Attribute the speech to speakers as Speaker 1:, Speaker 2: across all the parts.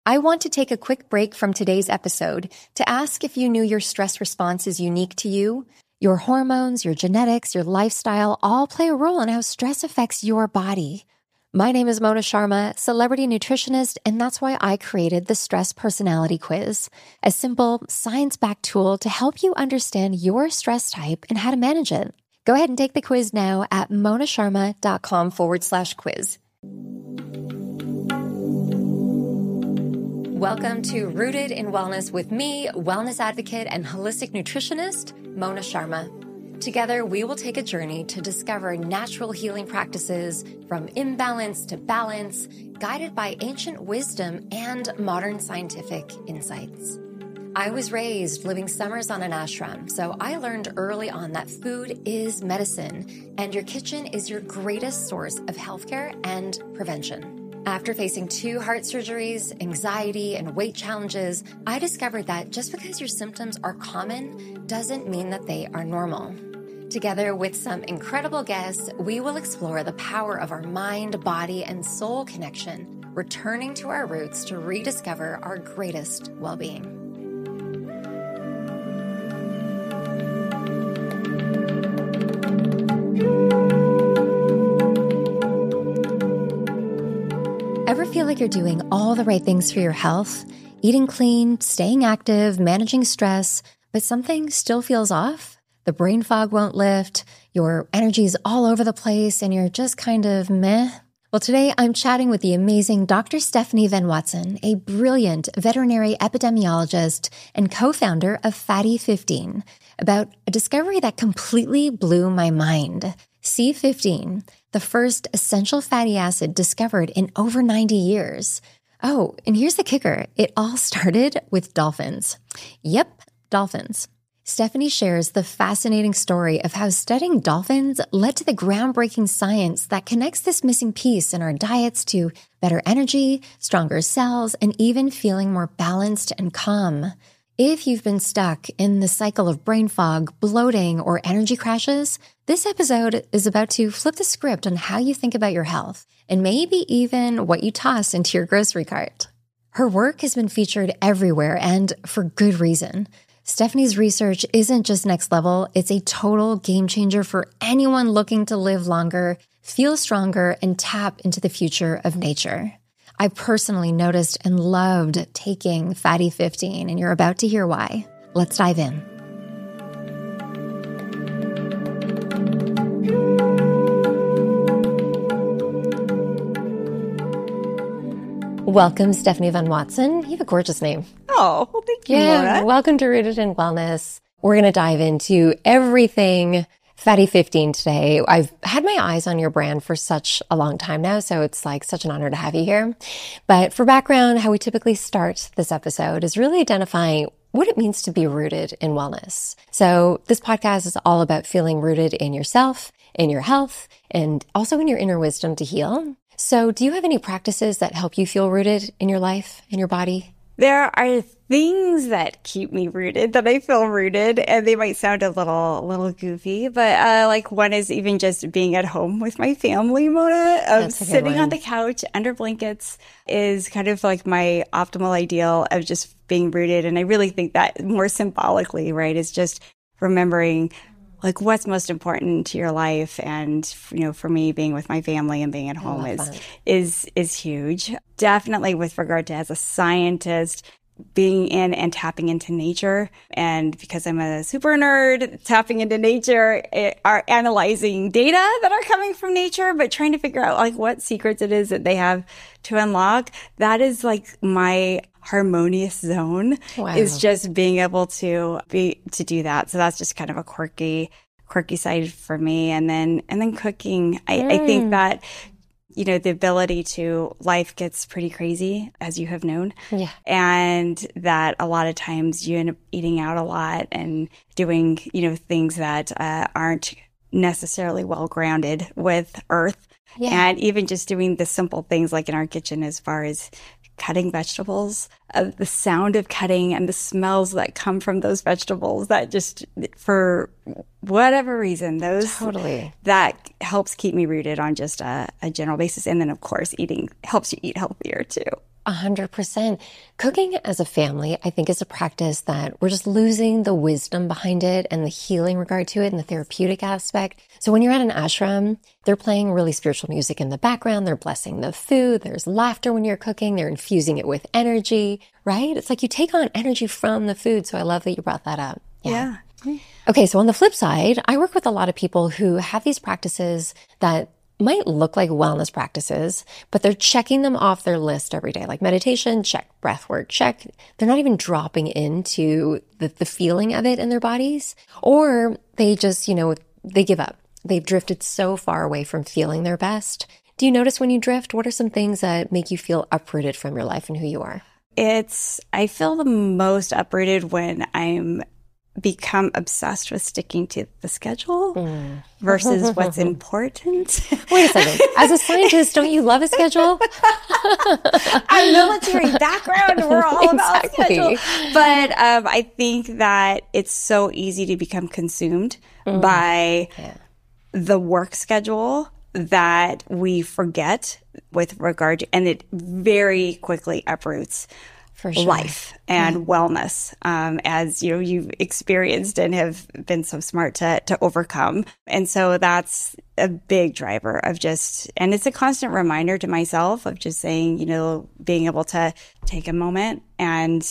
Speaker 1: I want to take a quick break from today's episode to ask if you knew your stress response is unique to you. Your hormones, your genetics, your lifestyle all play a role in how stress affects your body. My name is Mona Sharma, celebrity nutritionist, and that's why I created the Stress Personality Quiz, a simple, science-backed tool to help you understand your stress type and how to manage it. Go ahead and take the quiz now at monasharma.com/quiz. Welcome to Rooted in Wellness with me, wellness advocate and holistic nutritionist, Mona Sharma. Together, we will take a journey to discover natural healing practices from imbalance to balance, guided by ancient wisdom and modern scientific insights. I was raised living summers on an ashram, so I learned early on that food is medicine, and your kitchen is your greatest source of healthcare and prevention. After facing 2 heart surgeries, anxiety, and weight challenges, I discovered that just because your symptoms are common doesn't mean that they are normal. Together with some incredible guests, we will explore the power of our mind, body, and soul connection, returning to our roots to rediscover our greatest well-being. Ever feel like you're doing all the right things for your health? Eating clean, staying active, managing stress, but something still feels off? The brain fog won't lift, your energy's all over the place, and you're just kind of meh? Well, today I'm chatting with the amazing Dr. Stephanie Van Watson, a brilliant veterinary epidemiologist and co-founder of Fatty15, about a discovery that completely blew my mind. C15, the first essential fatty acid discovered in over 90 years. Oh, and here's the kicker. It all started with dolphins. Yep, dolphins. Stephanie shares the fascinating story of how studying dolphins led to the groundbreaking science that connects this missing piece in our diets to better energy, stronger cells, and even feeling more balanced and calm. If you've been stuck in the cycle of brain fog, bloating, or energy crashes, this episode is about to flip the script on how you think about your health, and maybe even what you toss into your grocery cart. Her work has been featured everywhere, and for good reason. Stephanie's research isn't just next level, it's a total game changer for anyone looking to live longer, feel stronger, and tap into the future of nature. I personally noticed and loved taking Fatty15, and you're about to hear why. Let's dive in. Welcome, Stephanie Van Watson. You have a gorgeous name.
Speaker 2: Oh, well, thank you, Mona.
Speaker 1: Welcome to Rooted in Wellness. We're going to dive into everything Fatty15 today. I've had my eyes on your brand for such a long time now, so it's like such an honor to have you here. But for background, how we typically start this episode is really identifying what it means to be rooted in wellness. So this podcast is all about feeling rooted in yourself, in your health, and also in your inner wisdom to heal. So do you have any practices that help you feel rooted in your life, in your body?
Speaker 2: There are things that keep me rooted, that I feel rooted, and they might sound a little goofy, but like one is even just being at home with my family, Mona. Sitting on the couch under blankets is kind of like my optimal ideal of just being rooted. And I really think that more symbolically, right, is just remembering like what's most important to your life. And, you know, for me, being with my family and being at home is huge. Definitely with regard to as a scientist, being in and tapping into nature. And because I'm a super nerd, tapping into nature, are analyzing data that are coming from nature, but trying to figure out like what secrets it is that they have to unlock. That is like my harmonious zone. Wow. Is just being able to do that. So that's just kind of a quirky side for me. And then cooking. I think that, you know, the ability to life gets pretty crazy, as you have known. Yeah. And that a lot of times you end up eating out a lot and doing, you know, things that aren't necessarily well grounded with earth. Yeah. And even just doing the simple things like in our kitchen as far as cutting vegetables, the sound of cutting and the smells that come from those vegetables, that just, for whatever reason, that helps keep me rooted on just a general basis. And then, of course, eating helps you eat healthier too.
Speaker 1: 100%. Cooking as a family, I think, is a practice that we're just losing the wisdom behind it and the healing regard to it and the therapeutic aspect. So when you're at an ashram, they're playing really spiritual music in the background. They're blessing the food. There's laughter when you're cooking. They're infusing it with energy, right? It's like you take on energy from the food. So I love that you brought that up.
Speaker 2: Yeah.
Speaker 1: Okay, so on the flip side, I work with a lot of people who have these practices that might look like wellness practices, but they're checking them off their list every day, like meditation, check, breath work, check. They're not even dropping into the feeling of it in their bodies, or they just, they give up. They've drifted so far away from feeling their best. Do you notice when you drift? What are some things that make you feel uprooted from your life and who you are?
Speaker 2: I feel the most uprooted when I'm become obsessed with sticking to the schedule versus what's important.
Speaker 1: Wait a second. As a scientist, don't you love a schedule?
Speaker 2: I'm military background. We're all about schedule. But I think that it's so easy to become consumed by the work schedule that we forget with regard to, and it very quickly uproots life and wellness, as you've experienced and have been so smart to overcome. And so that's a big driver of and it's a constant reminder to myself of just saying, being able to take a moment and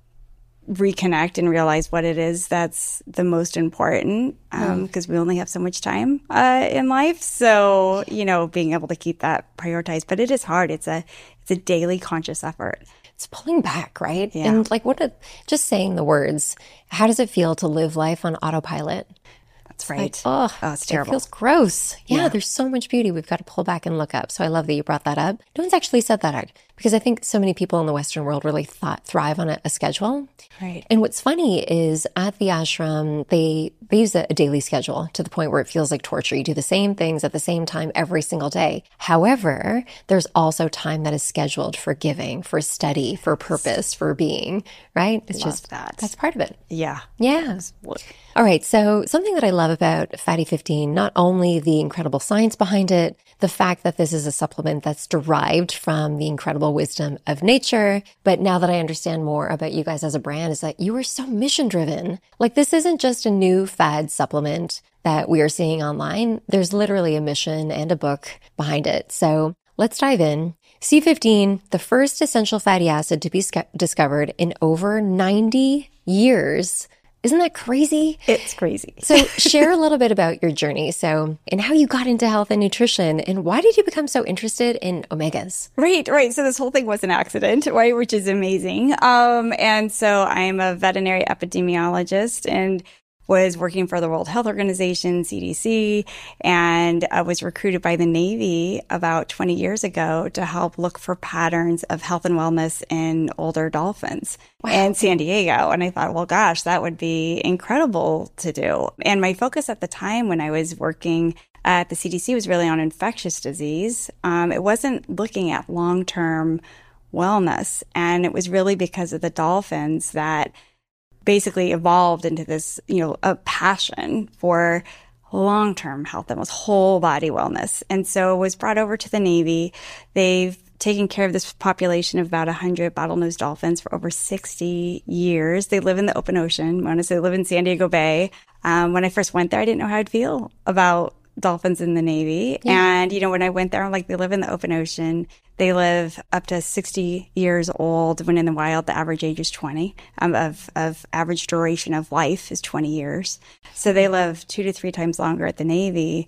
Speaker 2: reconnect and realize what it is that's the most important, because we only have so much time in life. So, being able to keep that prioritized. But it is hard. It's a daily conscious effort.
Speaker 1: It's pulling back, right?
Speaker 2: Yeah.
Speaker 1: And just saying the words, how does it feel to live life on autopilot?
Speaker 2: That's right.
Speaker 1: It's terrible. It feels gross. Yeah, there's so much beauty we've got to pull back and look up. So I love that you brought that up. No one's actually said that, because I think so many people in the Western world really thrive on a schedule.
Speaker 2: Right.
Speaker 1: And what's funny is at the ashram, they use a daily schedule to the point where it feels like torture. You do the same things at the same time every single day. However, there's also time that is scheduled for giving, for study, for purpose, for being, right? It's
Speaker 2: Love that.
Speaker 1: That's part of it.
Speaker 2: Yeah.
Speaker 1: Yeah. All right. So something that I love about Fatty 15, not only the incredible science behind it, the fact that this is a supplement that's derived from the incredible wisdom of nature, but now that I understand more about you guys as a brand, is that you are so mission driven. Like, this isn't just a new fad supplement that we are seeing online. There's literally a mission and a book behind it. So let's dive in. C15, the first essential fatty acid to be discovered in over 90 years. Isn't that crazy?
Speaker 2: It's crazy.
Speaker 1: So share a little bit about your journey. And how you got into health and nutrition, and why did you become so interested in omegas?
Speaker 2: Right. So this whole thing was an accident, right? Which is amazing. And so I'm a veterinary epidemiologist and was working for the World Health Organization, CDC, and I was recruited by the Navy about 20 years ago to help look for patterns of health and wellness in older dolphins in San Diego. And I thought, well, gosh, that would be incredible to do. And my focus at the time when I was working at the CDC was really on infectious disease. It wasn't looking at long-term wellness. And it was really because of the dolphins that basically evolved into this, a passion for long-term health and was whole body wellness. And so was brought over to the Navy. They've taken care of this population of about 100 bottlenose dolphins for over 60 years. They live in the open ocean. They live in San Diego Bay. When I first went there, I didn't know how I'd feel about dolphins in the Navy. Yeah. And, when I went there, I'm like, they live in the open ocean. They live up to 60 years old. When in the wild, the average age is 20. Of average duration of life is 20 years. So they live 2 to 3 times longer at the Navy.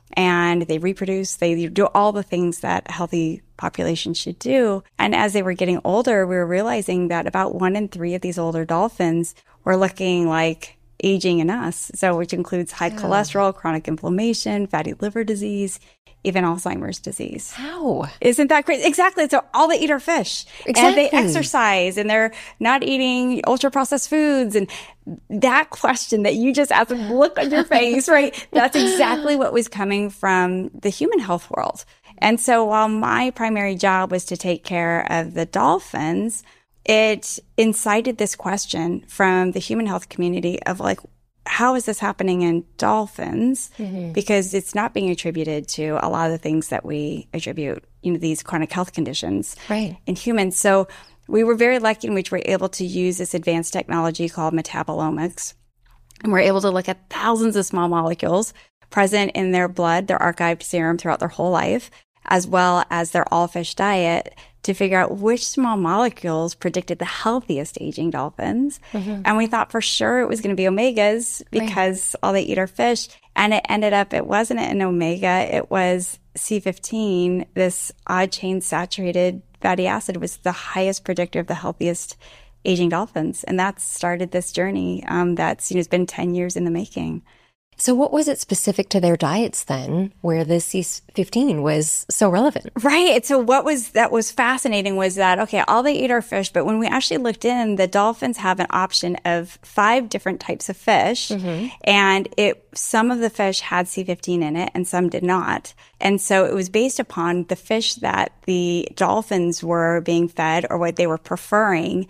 Speaker 2: And they reproduce. They do all the things that a healthy population should do. And as they were getting older, we were realizing that about 1 in 3 of these older dolphins were looking like aging in us. So which includes high cholesterol, chronic inflammation, fatty liver disease, even Alzheimer's disease.
Speaker 1: How?
Speaker 2: Isn't that crazy? Exactly. So all they eat are fish.
Speaker 1: Exactly.
Speaker 2: And they exercise and they're not eating ultra processed foods. And that question that you just asked, the look on your face, right? That's exactly what was coming from the human health world. And so while my primary job was to take care of the dolphins, it incited this question from the human health community of like, how is this happening in dolphins? Mm-hmm. Because it's not being attributed to a lot of the things that we attribute these chronic health conditions
Speaker 1: right.
Speaker 2: in humans. So we were very lucky in which we're able to use this advanced technology called metabolomics. And we're able to look at thousands of small molecules present in their blood, their archived serum throughout their whole life, as well as their all-fish diet, to figure out which small molecules predicted the healthiest aging dolphins. Mm-hmm. And we thought for sure it was going to be omegas because all they eat are fish. And it ended up, it wasn't an omega, it was C15. This odd chain saturated fatty acid was the highest predictor of the healthiest aging dolphins. And that started this journey that's it's been 10 years in the making.
Speaker 1: So what was it specific to their diets then where this C15 was so relevant?
Speaker 2: Right. So what was fascinating was that, okay, all they eat are fish, but when we actually looked in, the dolphins have an option of 5 different types of fish. Mm-hmm. And some of the fish had C15 in it and some did not. And so it was based upon the fish that the dolphins were being fed or what they were preferring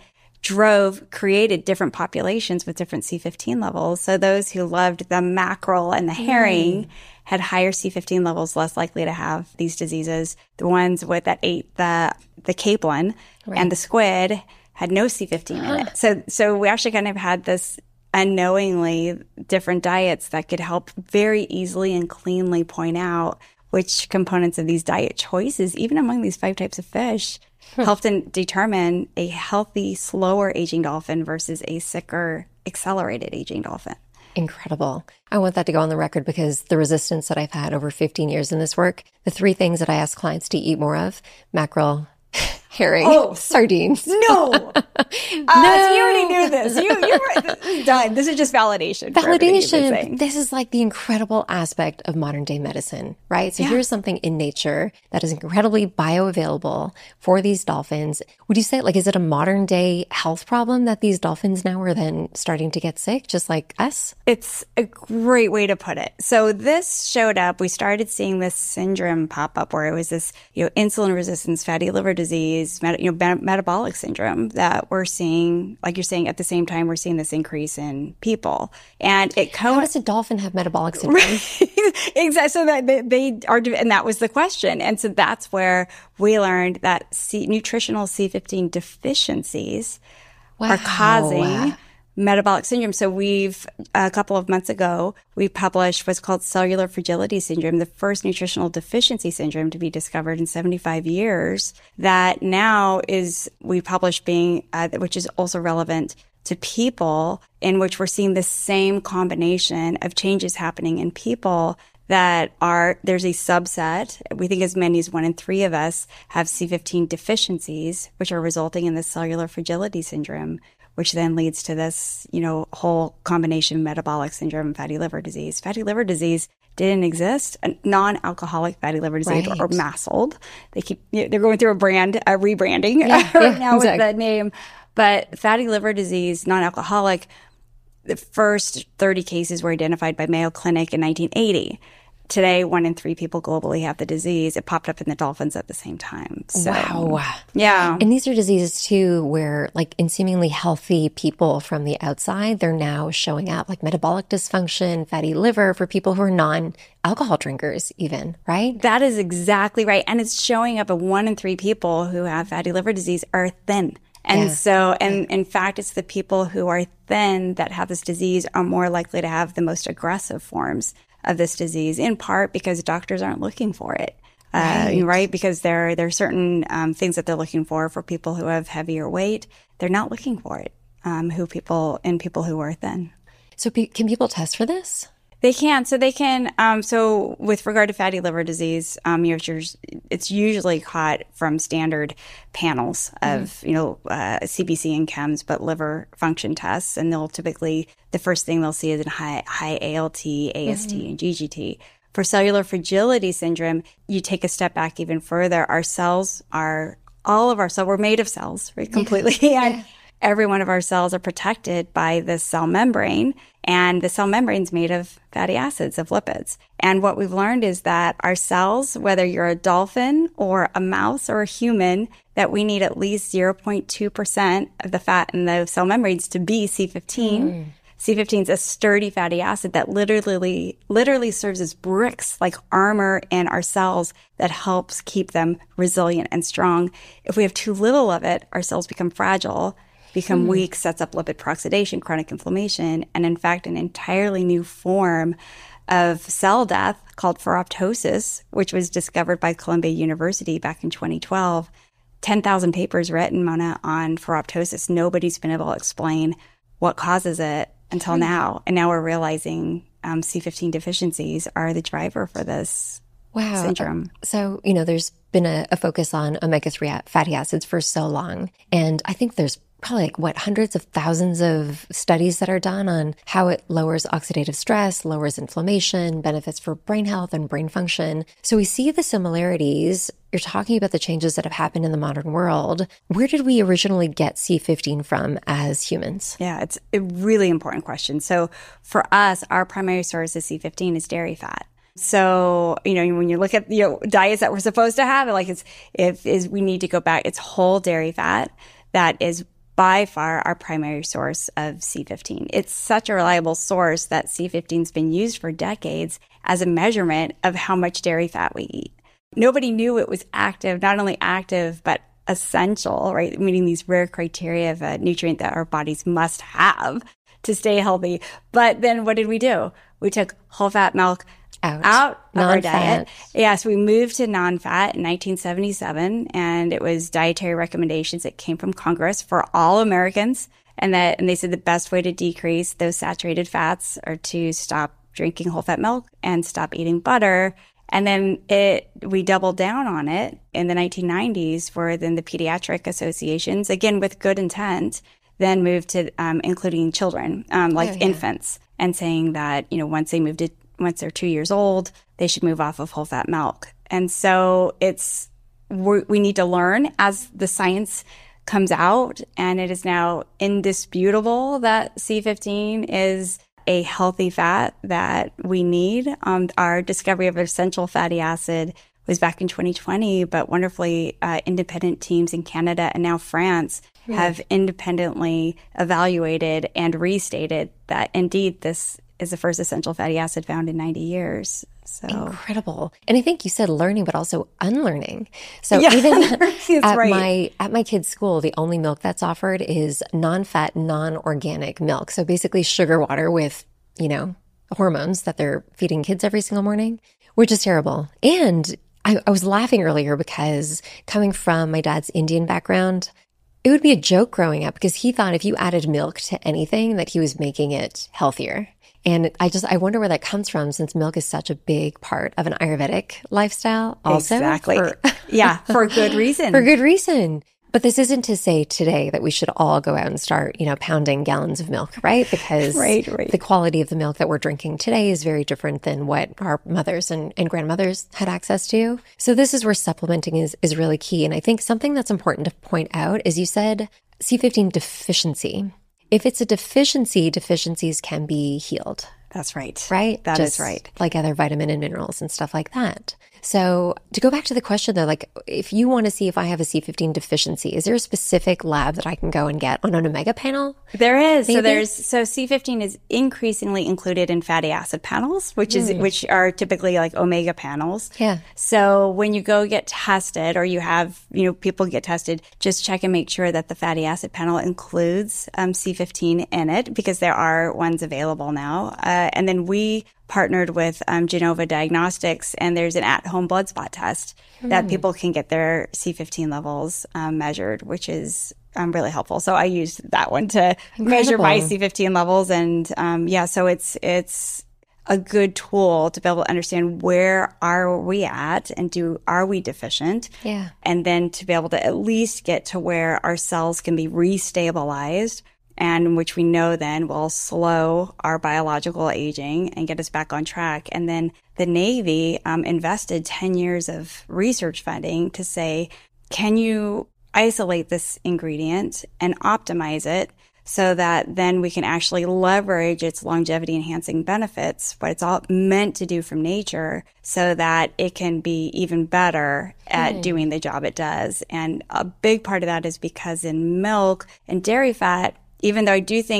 Speaker 2: created different populations with different C15 levels. So those who loved the mackerel and the herring had higher C15 levels, less likely to have these diseases. The ones that ate the capelin and the squid had no C15 in it. So we actually kind of had this unknowingly different diets that could help very easily and cleanly point out which components of these diet choices, even among these 5 types of fish, helped determine a healthy, slower aging dolphin versus a sicker, accelerated aging dolphin.
Speaker 1: Incredible. I want that to go on the record because the resistance that I've had over 15 years in this work, the 3 things that I ask clients to eat more of, mackerel, herring, sardines.
Speaker 2: No. So you already knew this. You were done. This is just validation.
Speaker 1: Validation. This is like the incredible aspect of modern day medicine, right? So here's something in nature that is incredibly bioavailable for these dolphins. Would you say, is it a modern day health problem that these dolphins now are then starting to get sick, just like us?
Speaker 2: It's a great way to put it. So this showed up. We started seeing this syndrome pop up where it was this, insulin resistance, fatty liver disease, metabolic syndrome that we're seeing, like you're saying, at the same time, we're seeing this increase in people. And
Speaker 1: how does a dolphin have metabolic syndrome?
Speaker 2: Exactly. So that they are, and that was the question. And so that's where we learned that nutritional C15 deficiencies are causing metabolic syndrome. So a couple of months ago, we published what's called cellular fragility syndrome, the first nutritional deficiency syndrome to be discovered in 75 years, that now we published which is also relevant to people, in which we're seeing the same combination of changes happening in people there's a subset. We think as many as 1 in 3 of us have C15 deficiencies, which are resulting in this cellular fragility syndrome, which then leads to this, whole combination of metabolic syndrome and fatty liver disease. Fatty liver disease didn't exist. A non-alcoholic fatty liver disease or MASLD. They're going through a rebranding right now with the name. But fatty liver disease, non-alcoholic, the first 30 cases were identified by Mayo Clinic in 1980. Today, 1 in 3 people globally have the disease. It popped up in the dolphins at the same time. So,
Speaker 1: wow.
Speaker 2: Yeah.
Speaker 1: And these are diseases, too, where, in seemingly healthy people from the outside, they're now showing up, like metabolic dysfunction, fatty liver for people who are non-alcohol drinkers even, right?
Speaker 2: That is exactly right. And it's showing up in 1 in 3 people who have fatty liver disease are thin. And in fact, it's the people who are thin that have this disease are more likely to have the most aggressive forms of this disease, in part because doctors aren't looking for it, right? Because there are certain things that they're looking for people who have heavier weight. They're not looking for it, people who are thin.
Speaker 1: So can people test for this?
Speaker 2: They can. So they can. So with regard to fatty liver disease, it's usually caught from standard panels of, CBC and chems, but liver function tests. And the first thing they'll see is high ALT, AST, and GGT. For cellular fragility syndrome, you take a step back even further. All of our cells, we're made of cells, right? Completely. And every one of our cells are protected by the cell membrane. And the cell membrane is made of fatty acids, of lipids. And what we've learned is that our cells, whether you're a dolphin or a mouse or a human, that we need at least 0.2% of the fat in the cell membranes to be C15. C15 is a sturdy fatty acid that literally serves as bricks, like armor in our cells that helps keep them resilient and strong. If we have too little of it, our cells become fragile, become weak, sets up lipid peroxidation, chronic inflammation, and in fact, an entirely new form of cell death called ferroptosis, which was discovered by Columbia University back in 2012. 10,000 papers written, Mona, on ferroptosis. Nobody's been able to explain what causes it until now. And now we're realizing C15 deficiencies are the driver for this syndrome.
Speaker 1: So, there's been a focus on omega-3 fatty acids for so long. And I think there's probably hundreds of thousands of studies that are done on how it lowers oxidative stress, lowers inflammation, benefits for brain health and brain function. So we see the similarities. You're talking about the changes that have happened in the modern world. Where did we originally get C15 from as humans?
Speaker 2: Yeah, it's a really important question. So for us, our primary source of C15 is dairy fat. So, when you look at, diets that we're supposed to have, we need to go back. It's whole dairy fat that is by far our primary source of C15. It's such a reliable source that C15 has been used for decades as a measurement of how much dairy fat we eat. Nobody knew it was active, not only active, but essential, right? Meeting these rare criteria of a nutrient that our bodies must have to stay healthy. But then what did we do? We took whole fat milk out of our diet. Yeah, so we moved to non-fat in 1977, and it was dietary recommendations that came from Congress for all Americans. And they said the best way to decrease those saturated fats are to stop drinking whole fat milk and stop eating butter. And then we doubled down on it in the 1990s, where then the pediatric associations, again with good intent, then moved to including children, infants, and saying that once they're 2 years old, they should move off of whole fat milk. And so we need to learn as the science comes out, and it is now indisputable that C15 is a healthy fat that we need. Our discovery of essential fatty acid was back in 2020, but wonderfully independent teams in Canada and now France have independently evaluated and restated that indeed this is the first essential fatty acid found in 90 years. So
Speaker 1: incredible. And I think you said learning, but also unlearning. So even at my kids' school, the only milk that's offered is non-fat, non-organic milk. So basically sugar water with, hormones that they're feeding kids every single morning, which is terrible. And I was laughing earlier because coming from my dad's Indian background, it would be a joke growing up because he thought if you added milk to anything that he was making it healthier. And I wonder where that comes from, since milk is such a big part of an Ayurvedic lifestyle also.
Speaker 2: Exactly. For good reason.
Speaker 1: For good reason. But this isn't to say today that we should all go out and start, pounding gallons of milk, right? Because the quality of the milk that we're drinking today is very different than what our mothers and grandmothers had access to. So this is where supplementing is really key. And I think something that's important to point out is you said C15 deficiency. If it's a deficiency, deficiencies can be healed.
Speaker 2: That's right.
Speaker 1: Right?
Speaker 2: That is right.
Speaker 1: Like other vitamin and minerals and stuff like that. So to go back to the question though, if you want to see if I have a C15 deficiency, is there a specific lab that I can go and get on an omega panel?
Speaker 2: There is. Maybe? So C15 is increasingly included in fatty acid panels, which are typically like omega panels.
Speaker 1: Yeah.
Speaker 2: So when you go get tested, or you have, people get tested, just check and make sure that the fatty acid panel includes C15 in it, because there are ones available now. And then we partnered with Genova Diagnostics, and there's an at-home blood spot test that people can get their C15 levels measured, which is really helpful. So I used that one to measure my C15 levels, and so it's a good tool to be able to understand where are we at and are we deficient, and then to be able to at least get to where our cells can be restabilized, and which we know then will slow our biological aging and get us back on track. And then the Navy invested 10 years of research funding to say, can you isolate this ingredient and optimize it so that then we can actually leverage its longevity enhancing benefits, what it's all meant to do from nature, so that it can be even better at doing the job it does. And a big part of that is because in milk and dairy fat, even though I do think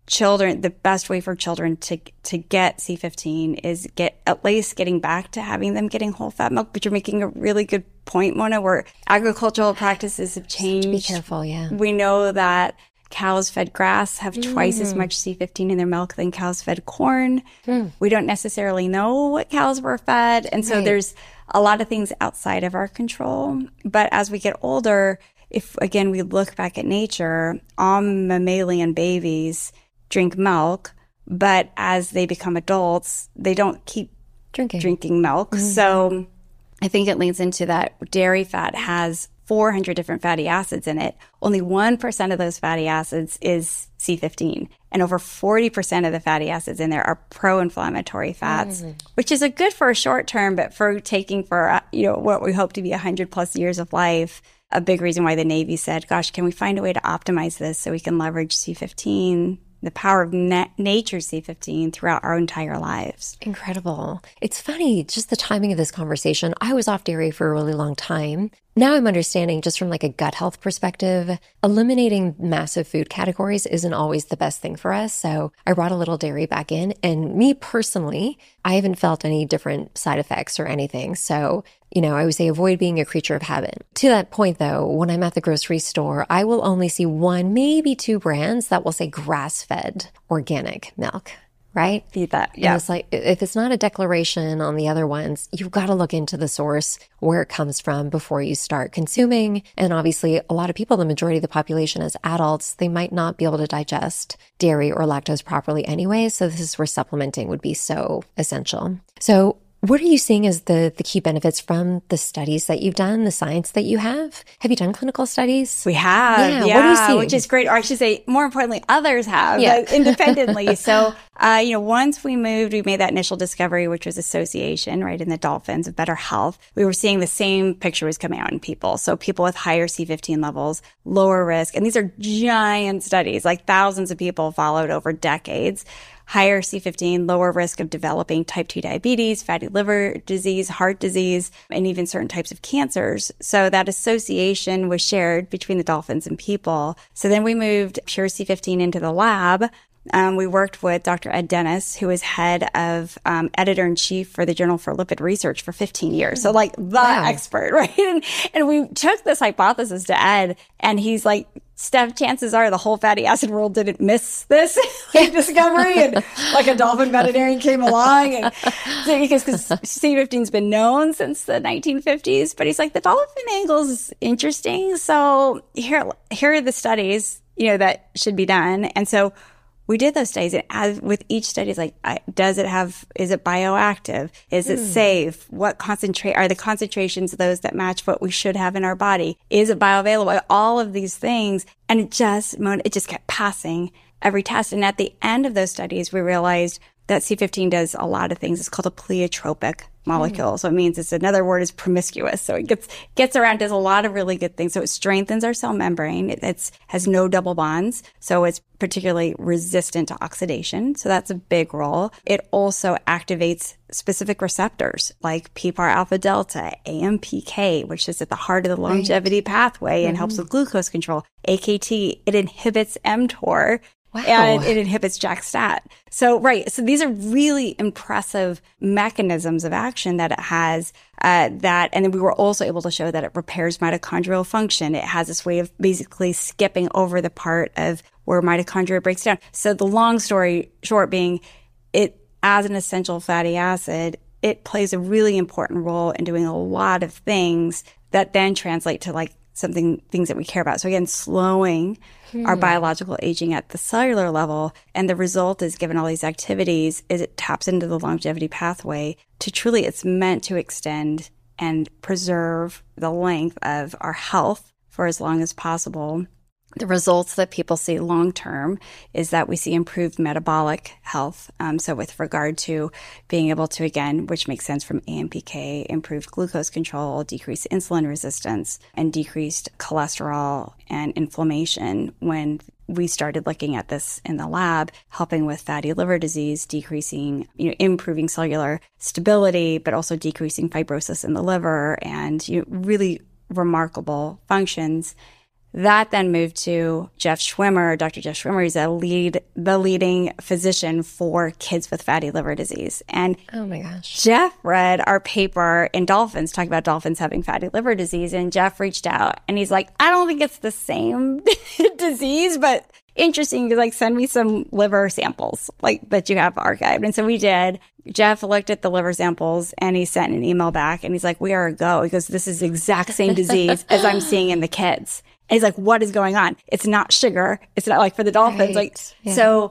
Speaker 2: children, the best way for children to get C15 is at least getting back to having them getting whole fat milk. But you're making a really good point, Mona, where agricultural practices have changed.
Speaker 1: Be careful, yeah.
Speaker 2: We know that cows fed grass have twice as much C15 in their milk than cows fed corn. We don't necessarily know what cows were fed. And so there's a lot of things outside of our control. But as we get older, if, again, we look back at nature, all mammalian babies drink milk, but as they become adults, they don't keep drinking milk. So I think it leads into that dairy fat has 400 different fatty acids in it. Only 1% of those fatty acids is C15. And over 40% of the fatty acids in there are pro-inflammatory fats, which is a good for a short term, but for taking for, what we hope to be 100 plus years of life, a big reason why the Navy said, gosh, can we find a way to optimize this so we can leverage C15, the power of nature's C15 throughout our entire lives.
Speaker 1: Incredible. It's funny, just the timing of this conversation. I was off dairy for a really long time. Now I'm understanding, just from like a gut health perspective, eliminating massive food categories isn't always the best thing for us. So I brought a little dairy back in, and me personally, I haven't felt any different side effects or anything. So, I would say avoid being a creature of habit. To that point though, when I'm at the grocery store, I will only see one, maybe two brands that will say grass-fed organic milk. Right?
Speaker 2: Feed that. Yeah.
Speaker 1: And it's like, if it's not a declaration on the other ones, you've got to look into the source, where it comes from before you start consuming. And obviously, a lot of people, the majority of the population as adults, they might not be able to digest dairy or lactose properly anyway. So this is where supplementing would be so essential. So what are you seeing as the key benefits from the studies that you've done, the science that you have? Have you done clinical studies?
Speaker 2: We have,
Speaker 1: What are you seeing?
Speaker 2: Which is great. Or I should say, more importantly, others have independently. So, once we made that initial discovery, which was association, right, in the dolphins of better health, we were seeing the same picture was coming out in people. So people with higher C15 levels, lower risk. And these are giant studies, like thousands of people followed over decades. Higher C15, lower risk of developing type 2 diabetes, fatty liver disease, heart disease, and even certain types of cancers. So that association was shared between the dolphins and people. So then we moved pure C15 into the lab. We worked with Dr. Ed Dennis, who is head of editor-in-chief for the Journal for Lipid Research for 15 years. So like the expert, right? And we took this hypothesis to Ed, and he's like, Steph, chances are the whole fatty acid world didn't miss this discovery, and like a dolphin veterinarian came along, and because C15's been known since the 1950s, but he's like, the dolphin angle is interesting. So here are the studies, that should be done. And so we did those studies, and as with each study, it's like, is it bioactive? Is it safe? What are the concentrations of those that match what we should have in our body? Is it bioavailable? All of these things. And it just kept passing every test. And at the end of those studies, we realized that C15 does a lot of things. It's called a pleiotropic molecule. So it means another word is promiscuous. So it gets around, does a lot of really good things. So it strengthens our cell membrane. It has no double bonds. So it's particularly resistant to oxidation. So that's a big role. It also activates specific receptors like PPAR alpha delta, AMPK, which is at the heart of the longevity pathway and helps with glucose control. AKT, it inhibits mTOR. Wow. And it inhibits JAK-STAT. So these are really impressive mechanisms of action that it has, and then we were also able to show that it repairs mitochondrial function. It has this way of basically skipping over the part of where mitochondria breaks down. So the long story short being, it, as an essential fatty acid, it plays a really important role in doing a lot of things that then translate to things that we care about. So again, slowing our biological aging at the cellular level. And the result is, given all these activities, is it taps into the longevity pathway to truly, it's meant to extend and preserve the length of our health for as long as possible. The results that people see long-term is that we see improved metabolic health. So with regard to being able to, again, which makes sense from AMPK, improved glucose control, decreased insulin resistance, and decreased cholesterol and inflammation when we started looking at this in the lab, helping with fatty liver disease, decreasing, improving cellular stability, but also decreasing fibrosis in the liver and really remarkable functions. That then moved to Jeff Schwimmer. Dr. Jeff Schwimmer is the leading physician for kids with fatty liver disease. And
Speaker 1: oh my gosh,
Speaker 2: Jeff read our paper in Dolphins, talking about dolphins having fatty liver disease. And Jeff reached out and he's like, I don't think it's the same disease, but interesting. Like, send me some liver samples like that you have archived. And so we did. Jeff looked at the liver samples and he sent an email back and he's like, we are a go. He goes, this is the exact same disease as I'm seeing in the kids. And he's like, what is going on? It's not sugar. It's not like for the dolphins.
Speaker 1: Right.
Speaker 2: So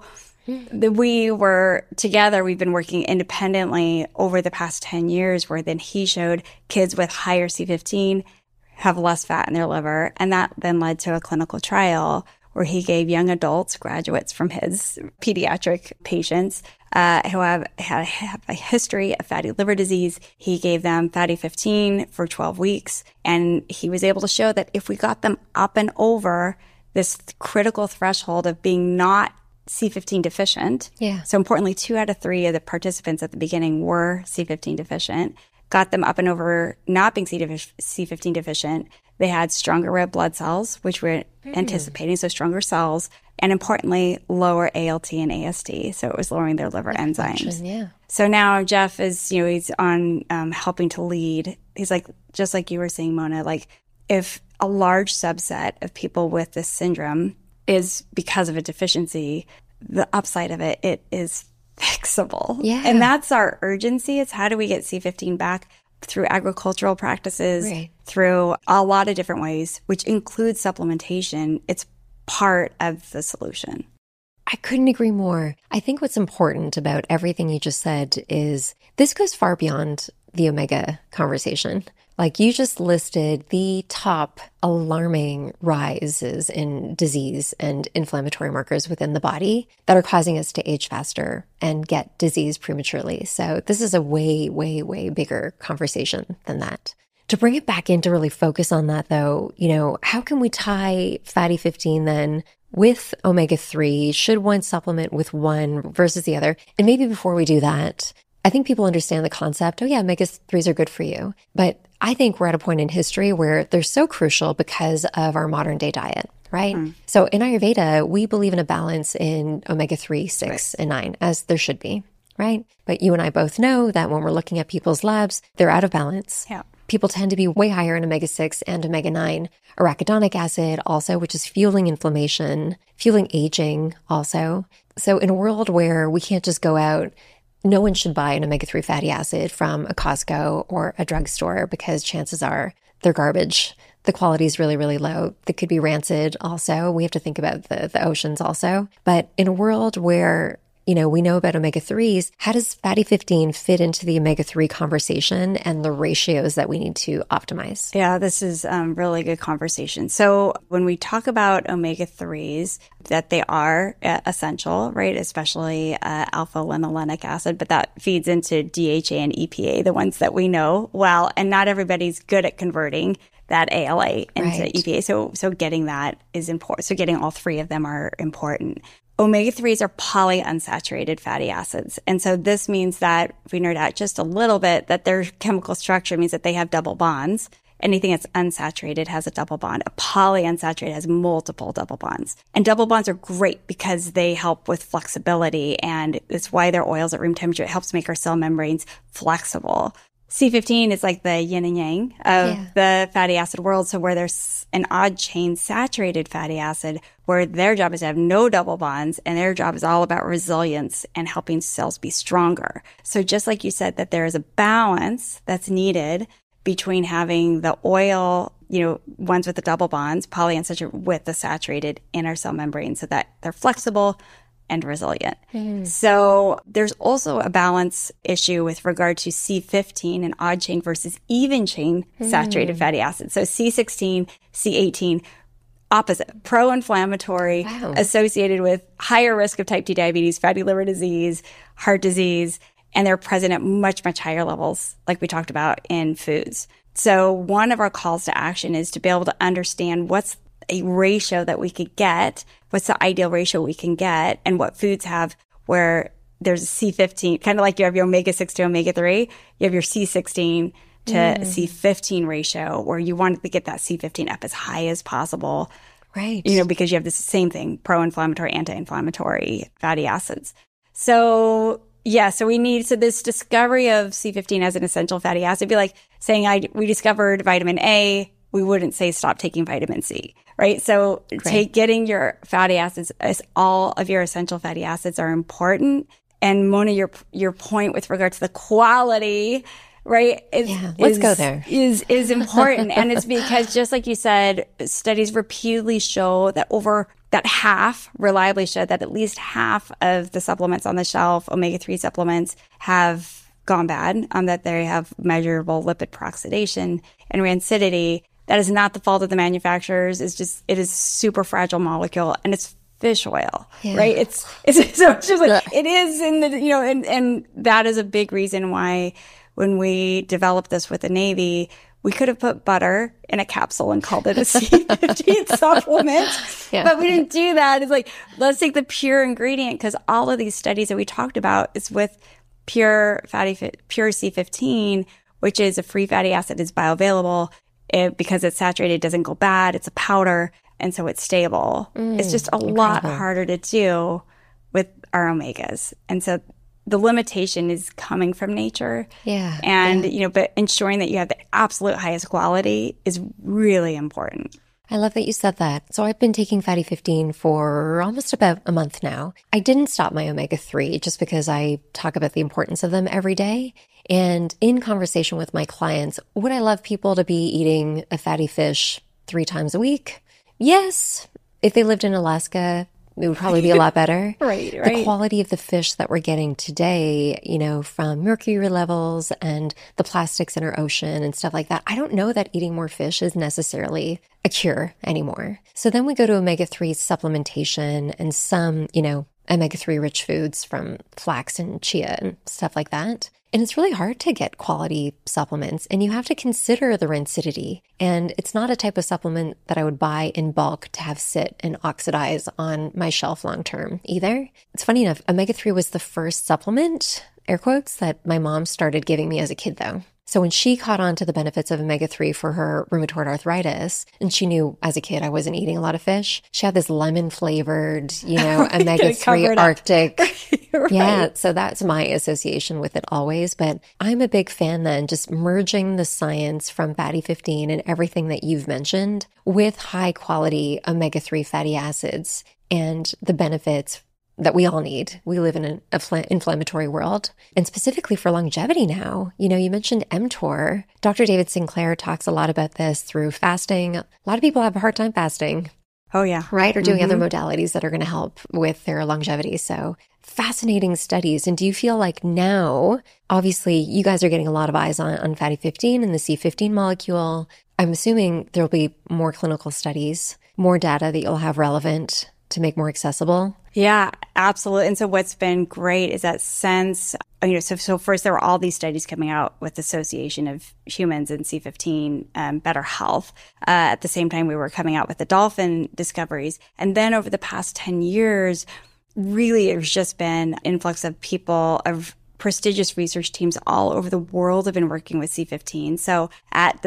Speaker 2: we were together. We've been working independently over the past 10 years, where then he showed kids with higher C15 have less fat in their liver. And that then led to a clinical trial where he gave young adults, graduates from his pediatric patients, who have a history of fatty liver disease. He gave them fatty 15 for 12 weeks. And he was able to show that if we got them up and over this critical threshold of being not C15 deficient.
Speaker 1: Yeah.
Speaker 2: So importantly, 2 out of 3 of the participants at the beginning were C15 deficient, got them up and over not being C15 deficient. They had stronger red blood cells, which we're anticipating, so stronger cells, and importantly, lower ALT and AST. So it was lowering their liver enzymes.
Speaker 1: Yeah.
Speaker 2: So now Jeff is, he's on helping to lead. He's like, just like you were saying, Mona, like if a large subset of people with this syndrome is because of a deficiency, the upside of it is fixable.
Speaker 1: Yeah.
Speaker 2: And that's our urgency. It's how do we get C15 back through agricultural practices,
Speaker 1: right,
Speaker 2: through a lot of different ways, which includes supplementation. It's part of the solution.
Speaker 1: I couldn't agree more. I think what's important about everything you just said is this goes far beyond the omega conversation. Like, you just listed the top alarming rises in disease and inflammatory markers within the body that are causing us to age faster and get disease prematurely. So this is a way, way, way bigger conversation than that. To bring it back in to really focus on that though, how can we tie fatty 15 then with omega-3? Should one supplement with one versus the other? And maybe before we do that, I think people understand the concept. Oh yeah, omega-3s are good for you. But I think we're at a point in history where they're so crucial because of our modern day diet, right? So in Ayurveda, we believe in a balance in omega-3, 6, and 9, as there should be, right? But you and I both know that when we're looking at people's labs, they're out of balance.
Speaker 2: Yeah.
Speaker 1: People tend to be way higher in omega-6 and omega-9. Arachidonic acid also, which is fueling inflammation, fueling aging also. So in a world where we can't just go out, no one should buy an omega-3 fatty acid from a Costco or a drugstore because chances are they're garbage. The quality is really, really low. They could be rancid also. We have to think about the oceans also. But in a world where we know about omega-3s, how does fatty 15 fit into the omega-3 conversation and the ratios that we need to optimize?
Speaker 2: Yeah, this is really good conversation. So when we talk about omega-3s, that they are essential, right? Especially alpha-linolenic acid, but that feeds into DHA and EPA, the ones that we know well, and not everybody's good at converting that ALA into EPA. So getting that is important. So getting all 3 of them are important. Omega-3s are polyunsaturated fatty acids. And so this means that, if we nerd out just a little bit, that their chemical structure means that they have double bonds. Anything that's unsaturated has a double bond. A polyunsaturated has multiple double bonds. And double bonds are great because they help with flexibility, and it's why they're oils at room temperature. It helps make our cell membranes flexible. C15 is like the yin and yang of the fatty acid world. So where there's an odd chain saturated fatty acid, where their job is to have no double bonds, and their job is all about resilience and helping cells be stronger. So just like you said, that there is a balance that's needed between having the oil, ones with the double bonds, polyunsaturated, with the saturated in our cell membrane, so that they're flexible and resilient. So there's also a balance issue with regard to C15 and odd chain versus even chain saturated fatty acids. So C16, C18, opposite, pro-inflammatory, associated with higher risk of type 2 diabetes, fatty liver disease, heart disease, and they're present at much, much higher levels, like we talked about in foods. So one of our calls to action is to be able to understand what's a ratio that we could get, what's the ideal ratio we can get, and what foods have where there's a C15, kind of like you have your omega-6 to omega-3, you have your C16 to C15 ratio, where you want to get that C15 up as high as possible.
Speaker 1: Right.
Speaker 2: Because you have this same thing, pro-inflammatory, anti-inflammatory fatty acids. So this discovery of C15 as an essential fatty acid would be like saying we discovered vitamin A, we wouldn't say stop taking vitamin C, right? So getting your fatty acids, as all of your essential fatty acids are important. And Mona, your point with regard to the quality, right?
Speaker 1: Let's go there.
Speaker 2: Is important. And it's because, just like you said, studies repeatedly show that reliably show that at least half of the supplements on the shelf, omega-3 supplements, have gone bad, that they have measurable lipid peroxidation and rancidity. That is not the fault of the manufacturers. It is super fragile molecule, and it's fish oil, right? It's so it's just like, it is in the, and that is a big reason why when we developed this with the Navy, we could have put butter in a capsule and called it a C15 supplement, but we didn't do that. It's like, let's take the pure ingredient, because all of these studies that we talked about is with pure C15, which is a free fatty acid, is bioavailable. Because it's saturated, it doesn't go bad. It's a powder, and so it's stable. It's just a lot harder to do with our omegas. And so the limitation is coming from nature.
Speaker 1: Yeah.
Speaker 2: And, but ensuring that you have the absolute highest quality is really important.
Speaker 1: I love that you said that. So I've been taking Fatty 15 for almost about a month now. I didn't stop my omega-3 just because I talk about the importance of them every day. And in conversation with my clients, would I love people to be eating a fatty fish 3 times a week? Yes. If they lived in Alaska, it would probably be a lot better.
Speaker 2: Right.
Speaker 1: The quality of the fish that we're getting today, from mercury levels and the plastics in our ocean and stuff like that, I don't know that eating more fish is necessarily a cure anymore. So then we go to omega-3 supplementation and some, omega-3 rich foods from flax and chia and stuff like that. And it's really hard to get quality supplements, and you have to consider the rancidity. And it's not a type of supplement that I would buy in bulk to have sit and oxidize on my shelf long term either. It's funny enough, omega-3 was the first supplement, air quotes, that my mom started giving me as a kid though. So when she caught on to the benefits of omega-3 for her rheumatoid arthritis, and she knew as a kid I wasn't eating a lot of fish, she had this lemon flavored, omega-3 Arctic.
Speaker 2: Right.
Speaker 1: Yeah, so that's my association with it always. But I'm a big fan then, just merging the science from Fatty 15 and everything that you've mentioned with high quality omega-3 fatty acids and the benefits that we all need. We live in an inflammatory world, and specifically for longevity now. You mentioned mTOR. Dr. David Sinclair talks a lot about this through fasting. A lot of people have a hard time fasting.
Speaker 2: Oh, yeah.
Speaker 1: Right? Or doing other modalities that are going to help with their longevity. So fascinating studies. And do you feel like now, obviously, you guys are getting a lot of eyes on Fatty 15 and the C15 molecule. I'm assuming there'll be more clinical studies, more data that you'll have relevant to make more accessible.
Speaker 2: Yeah, absolutely. And so what's been great is that since, so first there were all these studies coming out with the Association of Humans and C15 Better Health. At the same time, we were coming out with the dolphin discoveries. And then over the past 10 years, really, there's just been influx of people, of prestigious research teams all over the world have been working with C15. So at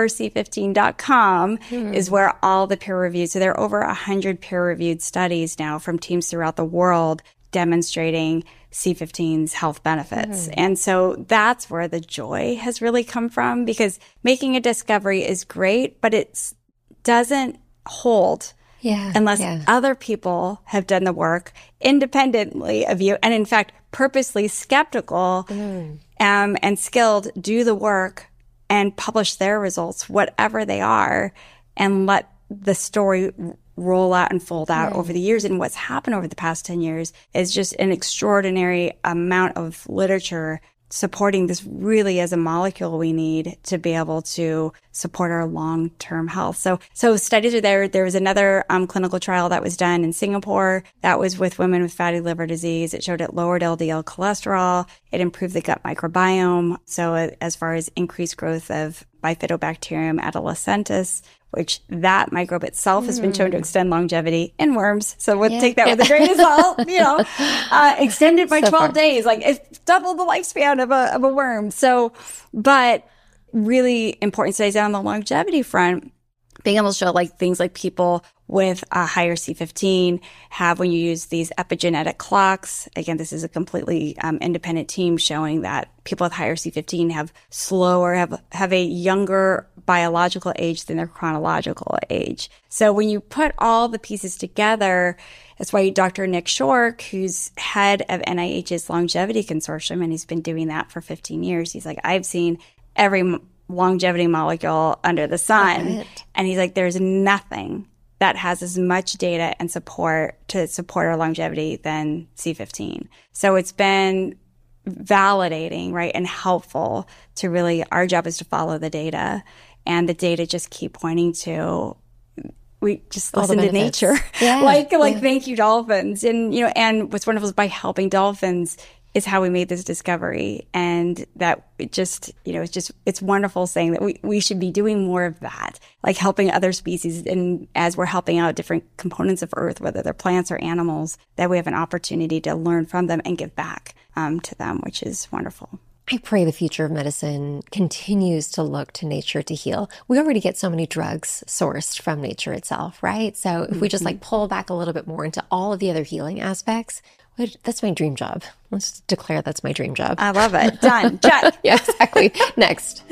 Speaker 2: discoverc15.com is where all the peer-reviewed, so there are over 100 peer-reviewed studies now from teams throughout the world demonstrating C15's health benefits. And so that's where the joy has really come from, because making a discovery is great, but it doesn't hold unless other people have done the work independently of you, and in fact, purposely skeptical and skilled, do the work and publish their results, whatever they are, and let the story roll out and fold out over the years. And what's happened over the past 10 years is just an extraordinary amount of literature supporting this really as a molecule we need to be able to support our long-term health. So studies are there. There was another clinical trial that was done in Singapore that was with women with fatty liver disease. It showed it lowered LDL cholesterol. It improved the gut microbiome. So as far as increased growth of Bifidobacterium adolescentis, which that microbe itself has been shown to extend longevity in worms. So we'll take that with a grain of salt, extended by 12 days. Like, it's double the lifespan of a worm. So, but really important studies on the longevity front, being able to show like things like people with a higher C15 have, when you use these epigenetic clocks, again, this is a completely independent team showing that people with higher C15 have slower, have a younger biological age than their chronological age. So when you put all the pieces together, that's why Dr. Nick Shork, who's head of NIH's Longevity Consortium, and he's been doing that for 15 years, he's like, I've seen every longevity molecule under the sun. And he's like, there's nothing that has as much data and support to support our longevity than C15. So it's been validating, right, and helpful to really, our job is to follow the data, and the data just keep pointing to, we just listen to nature. Like thank you, dolphins. And, and what's wonderful is by helping dolphins is how we made this discovery. And that it just, it's wonderful saying that we should be doing more of that, like helping other species. And as we're helping out different components of Earth, whether they're plants or animals, that we have an opportunity to learn from them and give back to them, which is wonderful.
Speaker 1: I pray the future of medicine continues to look to nature to heal. We already get so many drugs sourced from nature itself, right? So if we just like pull back a little bit more into all of the other healing aspects, that's my dream job. Let's declare that's my dream job.
Speaker 2: I love it. Done. Check.
Speaker 1: Yeah, exactly. Next.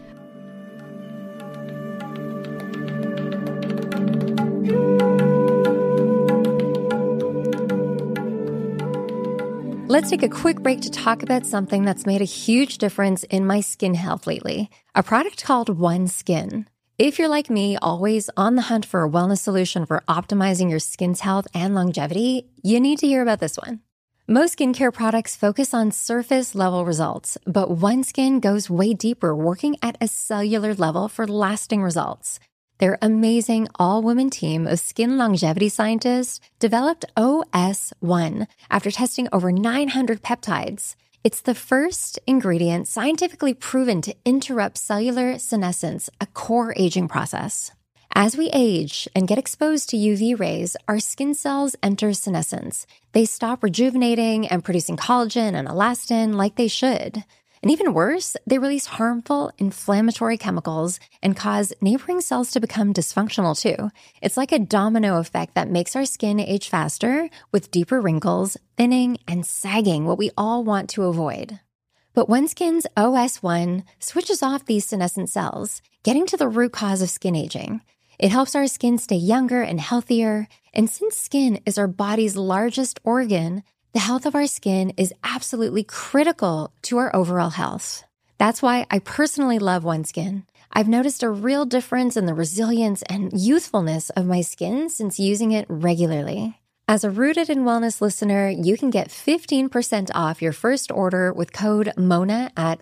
Speaker 1: Let's take a quick break to talk about something that's made a huge difference in my skin health lately, a product called OneSkin. If you're like me, always on the hunt for a wellness solution for optimizing your skin's health and longevity, you need to hear about this one. Most skincare products focus on surface-level results, but OneSkin goes way deeper, working at a cellular level for lasting results. Their amazing all-women team of skin longevity scientists developed OS1 after testing over 900 peptides. It's the first ingredient scientifically proven to interrupt cellular senescence, a core aging process. As we age and get exposed to UV rays, our skin cells enter senescence. They stop rejuvenating and producing collagen and elastin like they should. And even worse, they release harmful inflammatory chemicals and cause neighboring cells to become dysfunctional too. It's like a domino effect that makes our skin age faster with deeper wrinkles, thinning, and sagging, what we all want to avoid. But OneSkin's OS1 switches off these senescent cells, getting to the root cause of skin aging. It helps our skin stay younger and healthier, and since skin is our body's largest organ, the health of our skin is absolutely critical to our overall health. That's why I personally love OneSkin. I've noticed a real difference in the resilience and youthfulness of my skin since using it regularly. As a Rooted in Wellness listener, you can get 15% off your first order with code MONA at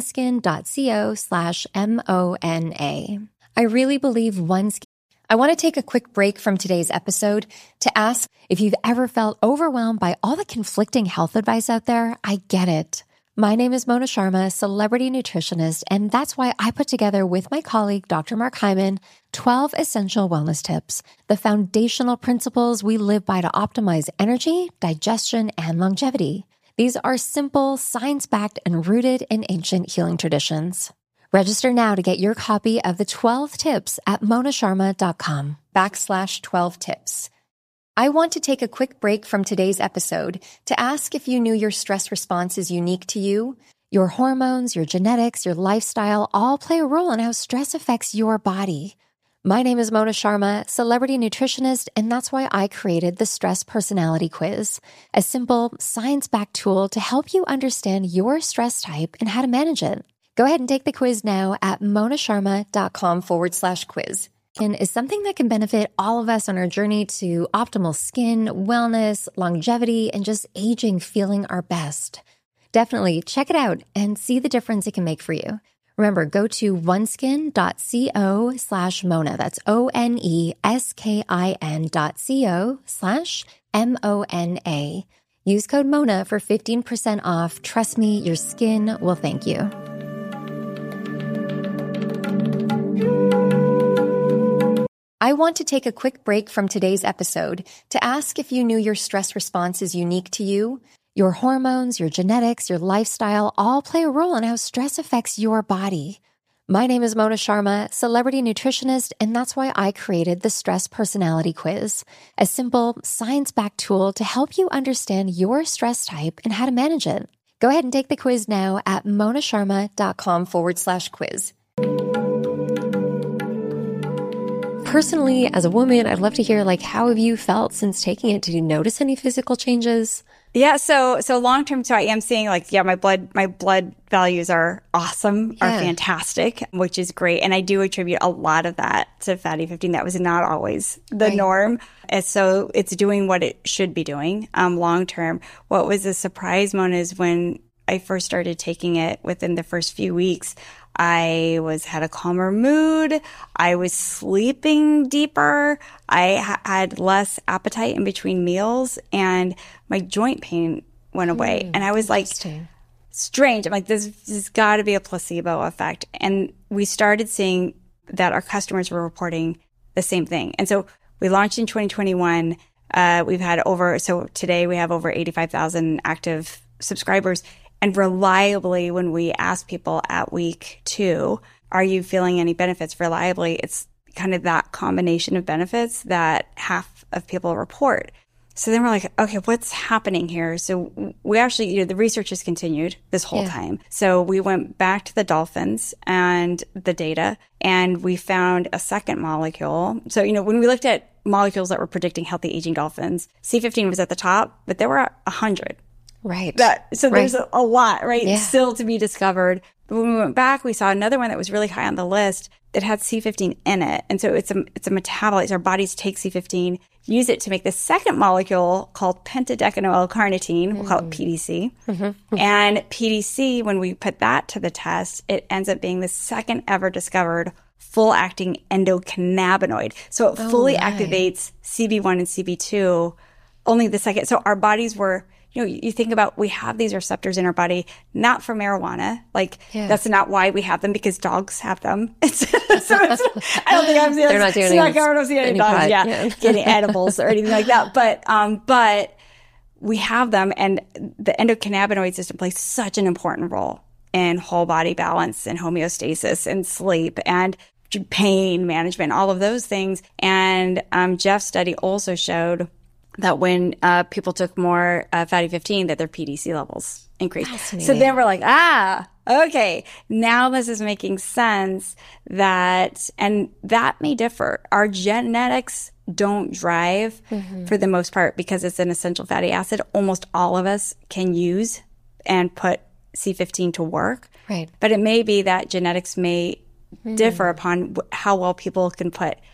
Speaker 1: oneskin.co/MONA. I really believe OneSkin. I want to take a quick break from today's episode to ask if you've ever felt overwhelmed by all the conflicting health advice out there. I get it. My name is Mona Sharma, celebrity nutritionist, and that's why I put together with my colleague, Dr. Mark Hyman, 12 essential wellness tips, the foundational principles we live by to optimize energy, digestion, and longevity. These are simple, science-backed, and rooted in ancient healing traditions. Register now to get your copy of the 12 tips at monasharma.com/12 tips. I want to take a quick break from today's episode to ask if you knew your stress response is unique to you. Your hormones, your genetics, your lifestyle all play a role in how stress affects your body. My name is Mona Sharma, celebrity nutritionist, and that's why I created the Stress Personality Quiz, a simple, science-backed tool to help you understand your stress type and how to manage it. Go ahead and take the quiz now at monasharma.com/quiz. Skin is something that can benefit all of us on our journey to optimal skin, wellness, longevity, and just aging, feeling our best. Definitely check it out and see the difference it can make for you. Remember, go to oneskin.co/Mona. That's oneskin.co/MONA. Use code MONA for 15% off. Trust me, your skin will thank you. I want to take a quick break from today's episode to ask if you knew your stress response is unique to you. Your hormones, your genetics, your lifestyle all play a role in how stress affects your body. My name is Mona Sharma, celebrity nutritionist, and that's why I created the Stress Personality Quiz, a simple, science-backed tool to help you understand your stress type and how to manage it. Go ahead and take the quiz now at monasharma.com/quiz. Personally, as a woman, I'd love to hear, how have you felt since taking it? Did you notice any physical changes?
Speaker 2: Yeah. So long term, so I am seeing my blood values are awesome, are fantastic, which is great. And I do attribute a lot of that to Fatty 15. That was not always the norm. And so it's doing what it should be doing, long term. What was a surprise, Mona, is when I first started taking it within the first few weeks, I had a calmer mood. I was sleeping deeper. I had less appetite in between meals, and my joint pain went away. And I was strange. I'm like, this has got to be a placebo effect. And we started seeing that our customers were reporting the same thing. And so we launched in 2021. Today we have over 85,000 active subscribers. And reliably, when we ask people at week 2, are you feeling any benefits? Reliably, it's kind of that combination of benefits that half of people report. So then we're like, okay, what's happening here? So we actually, the research has continued this whole time. So we went back to the dolphins and the data, and we found a second molecule. So, when we looked at molecules that were predicting healthy aging dolphins, C15 was at the top, but there were 100.
Speaker 1: Right.
Speaker 2: There's a lot, still to be discovered. But when we went back, we saw another one that was really high on the list. It had C15 in it. And so it's a metabolite. Our bodies take C15, use it to make the second molecule called pentadecanoyl-carnitine. We'll call it PDC. And PDC, when we put that to the test, it ends up being the second ever discovered full-acting endocannabinoid. So it fully activates CB1 and CB2, only the second. So our bodies were... you think about, we have these receptors in our body, not for marijuana. That's not why we have them, because dogs have them. I don't think I'm seeing,
Speaker 1: they're not doing
Speaker 2: I don't see any dogs, getting edibles or anything like that. But we have them, and the endocannabinoid system plays such an important role in whole body balance and homeostasis and sleep and pain management, all of those things. And Jeff's study also showed that when people took more Fatty 15, that their PDC levels increased. So then we're like, okay, now this is making sense and that may differ. Our genetics don't drive for the most part, because it's an essential fatty acid. Almost all of us can use and put C15 to work.
Speaker 1: Right.
Speaker 2: But it may be that genetics may differ upon how well people can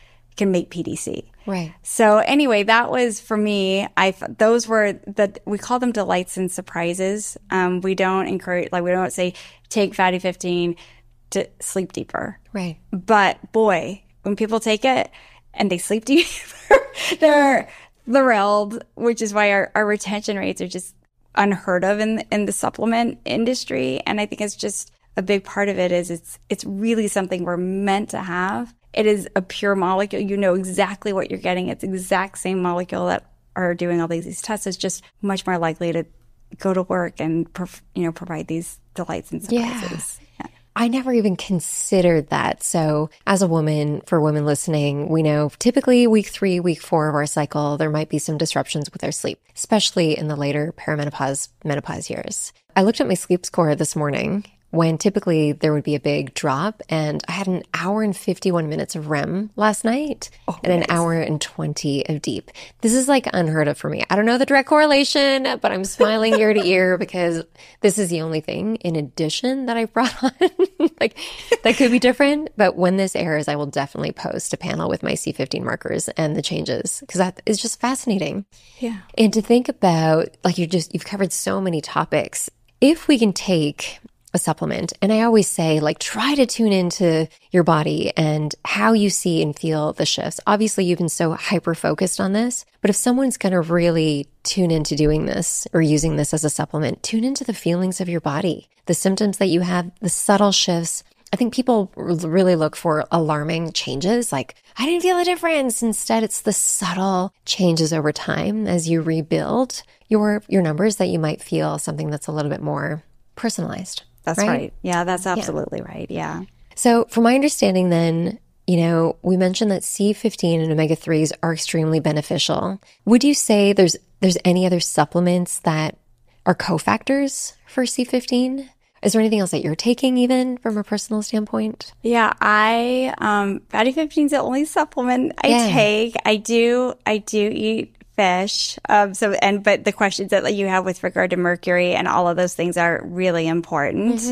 Speaker 2: make PDC.
Speaker 1: Right.
Speaker 2: So anyway, that was for me. Those were we call them delights and surprises. We don't encourage, we don't say take Fatty 15 to sleep deeper.
Speaker 1: Right.
Speaker 2: But boy, when people take it and they sleep deeper, they're thrilled, which is why our retention rates are just unheard of in the supplement industry. And I think it's just a big part of it is it's really something we're meant to have. It is a pure molecule. You know exactly what you're getting. It's the exact same molecule that are doing all these tests. It's just much more likely to go to work and provide these delights and surprises. Yeah.
Speaker 1: I never even considered that. So as a woman, for women listening, we know typically week 3, week 4 of our cycle, there might be some disruptions with our sleep, especially in the later menopause years. I looked at my sleep score this morning, when typically there would be a big drop, and I had an hour and 51 minutes of REM last night and an hour and 20 of deep. This is unheard of for me. I don't know the direct correlation, but I'm smiling ear to ear because this is the only thing in addition that I brought on that could be different. But when this airs, I will definitely post a panel with my C15 markers and the changes, because that is just fascinating.
Speaker 2: Yeah.
Speaker 1: And to think about, you've covered so many topics. If we can take a supplement. And I always say, try to tune into your body and how you see and feel the shifts. Obviously, you've been so hyper-focused on this, but if someone's going to really tune into doing this or using this as a supplement, tune into the feelings of your body, the symptoms that you have, the subtle shifts. I think people really look for alarming changes, I didn't feel a difference. Instead, it's the subtle changes over time as you rebuild your numbers that you might feel something that's a little bit more personalized.
Speaker 2: That's right. Yeah, that's absolutely right. Yeah.
Speaker 1: So from my understanding then, we mentioned that C15 and omega-3s are extremely beneficial. Would you say there's any other supplements that are cofactors for C15? Is there anything else that you're taking even from a personal standpoint?
Speaker 2: Yeah, fatty 15 is the only supplement I take. I do eat fish. But the questions that you have with regard to mercury and all of those things are really important.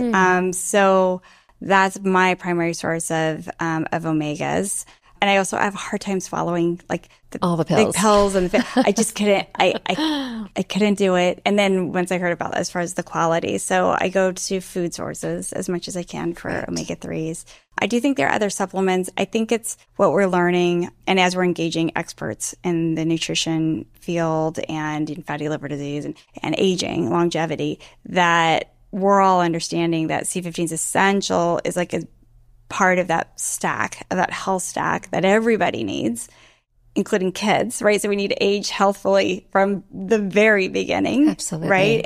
Speaker 2: So that's my primary source of omegas. And I also have a hard time swallowing
Speaker 1: all the pills.
Speaker 2: The pills and I just couldn't. I couldn't do it. And then once I heard about it, as far as the quality, so I go to food sources as much as I can for omega-3s. I do think there are other supplements. I think it's what we're learning, and as we're engaging experts in the nutrition field and in fatty liver disease and aging, longevity, that we're all understanding that C15 is essential, is like a part of that stack, of that health stack that everybody needs, including kids, right? So we need to age healthfully from the very beginning.
Speaker 1: Absolutely.
Speaker 2: Right?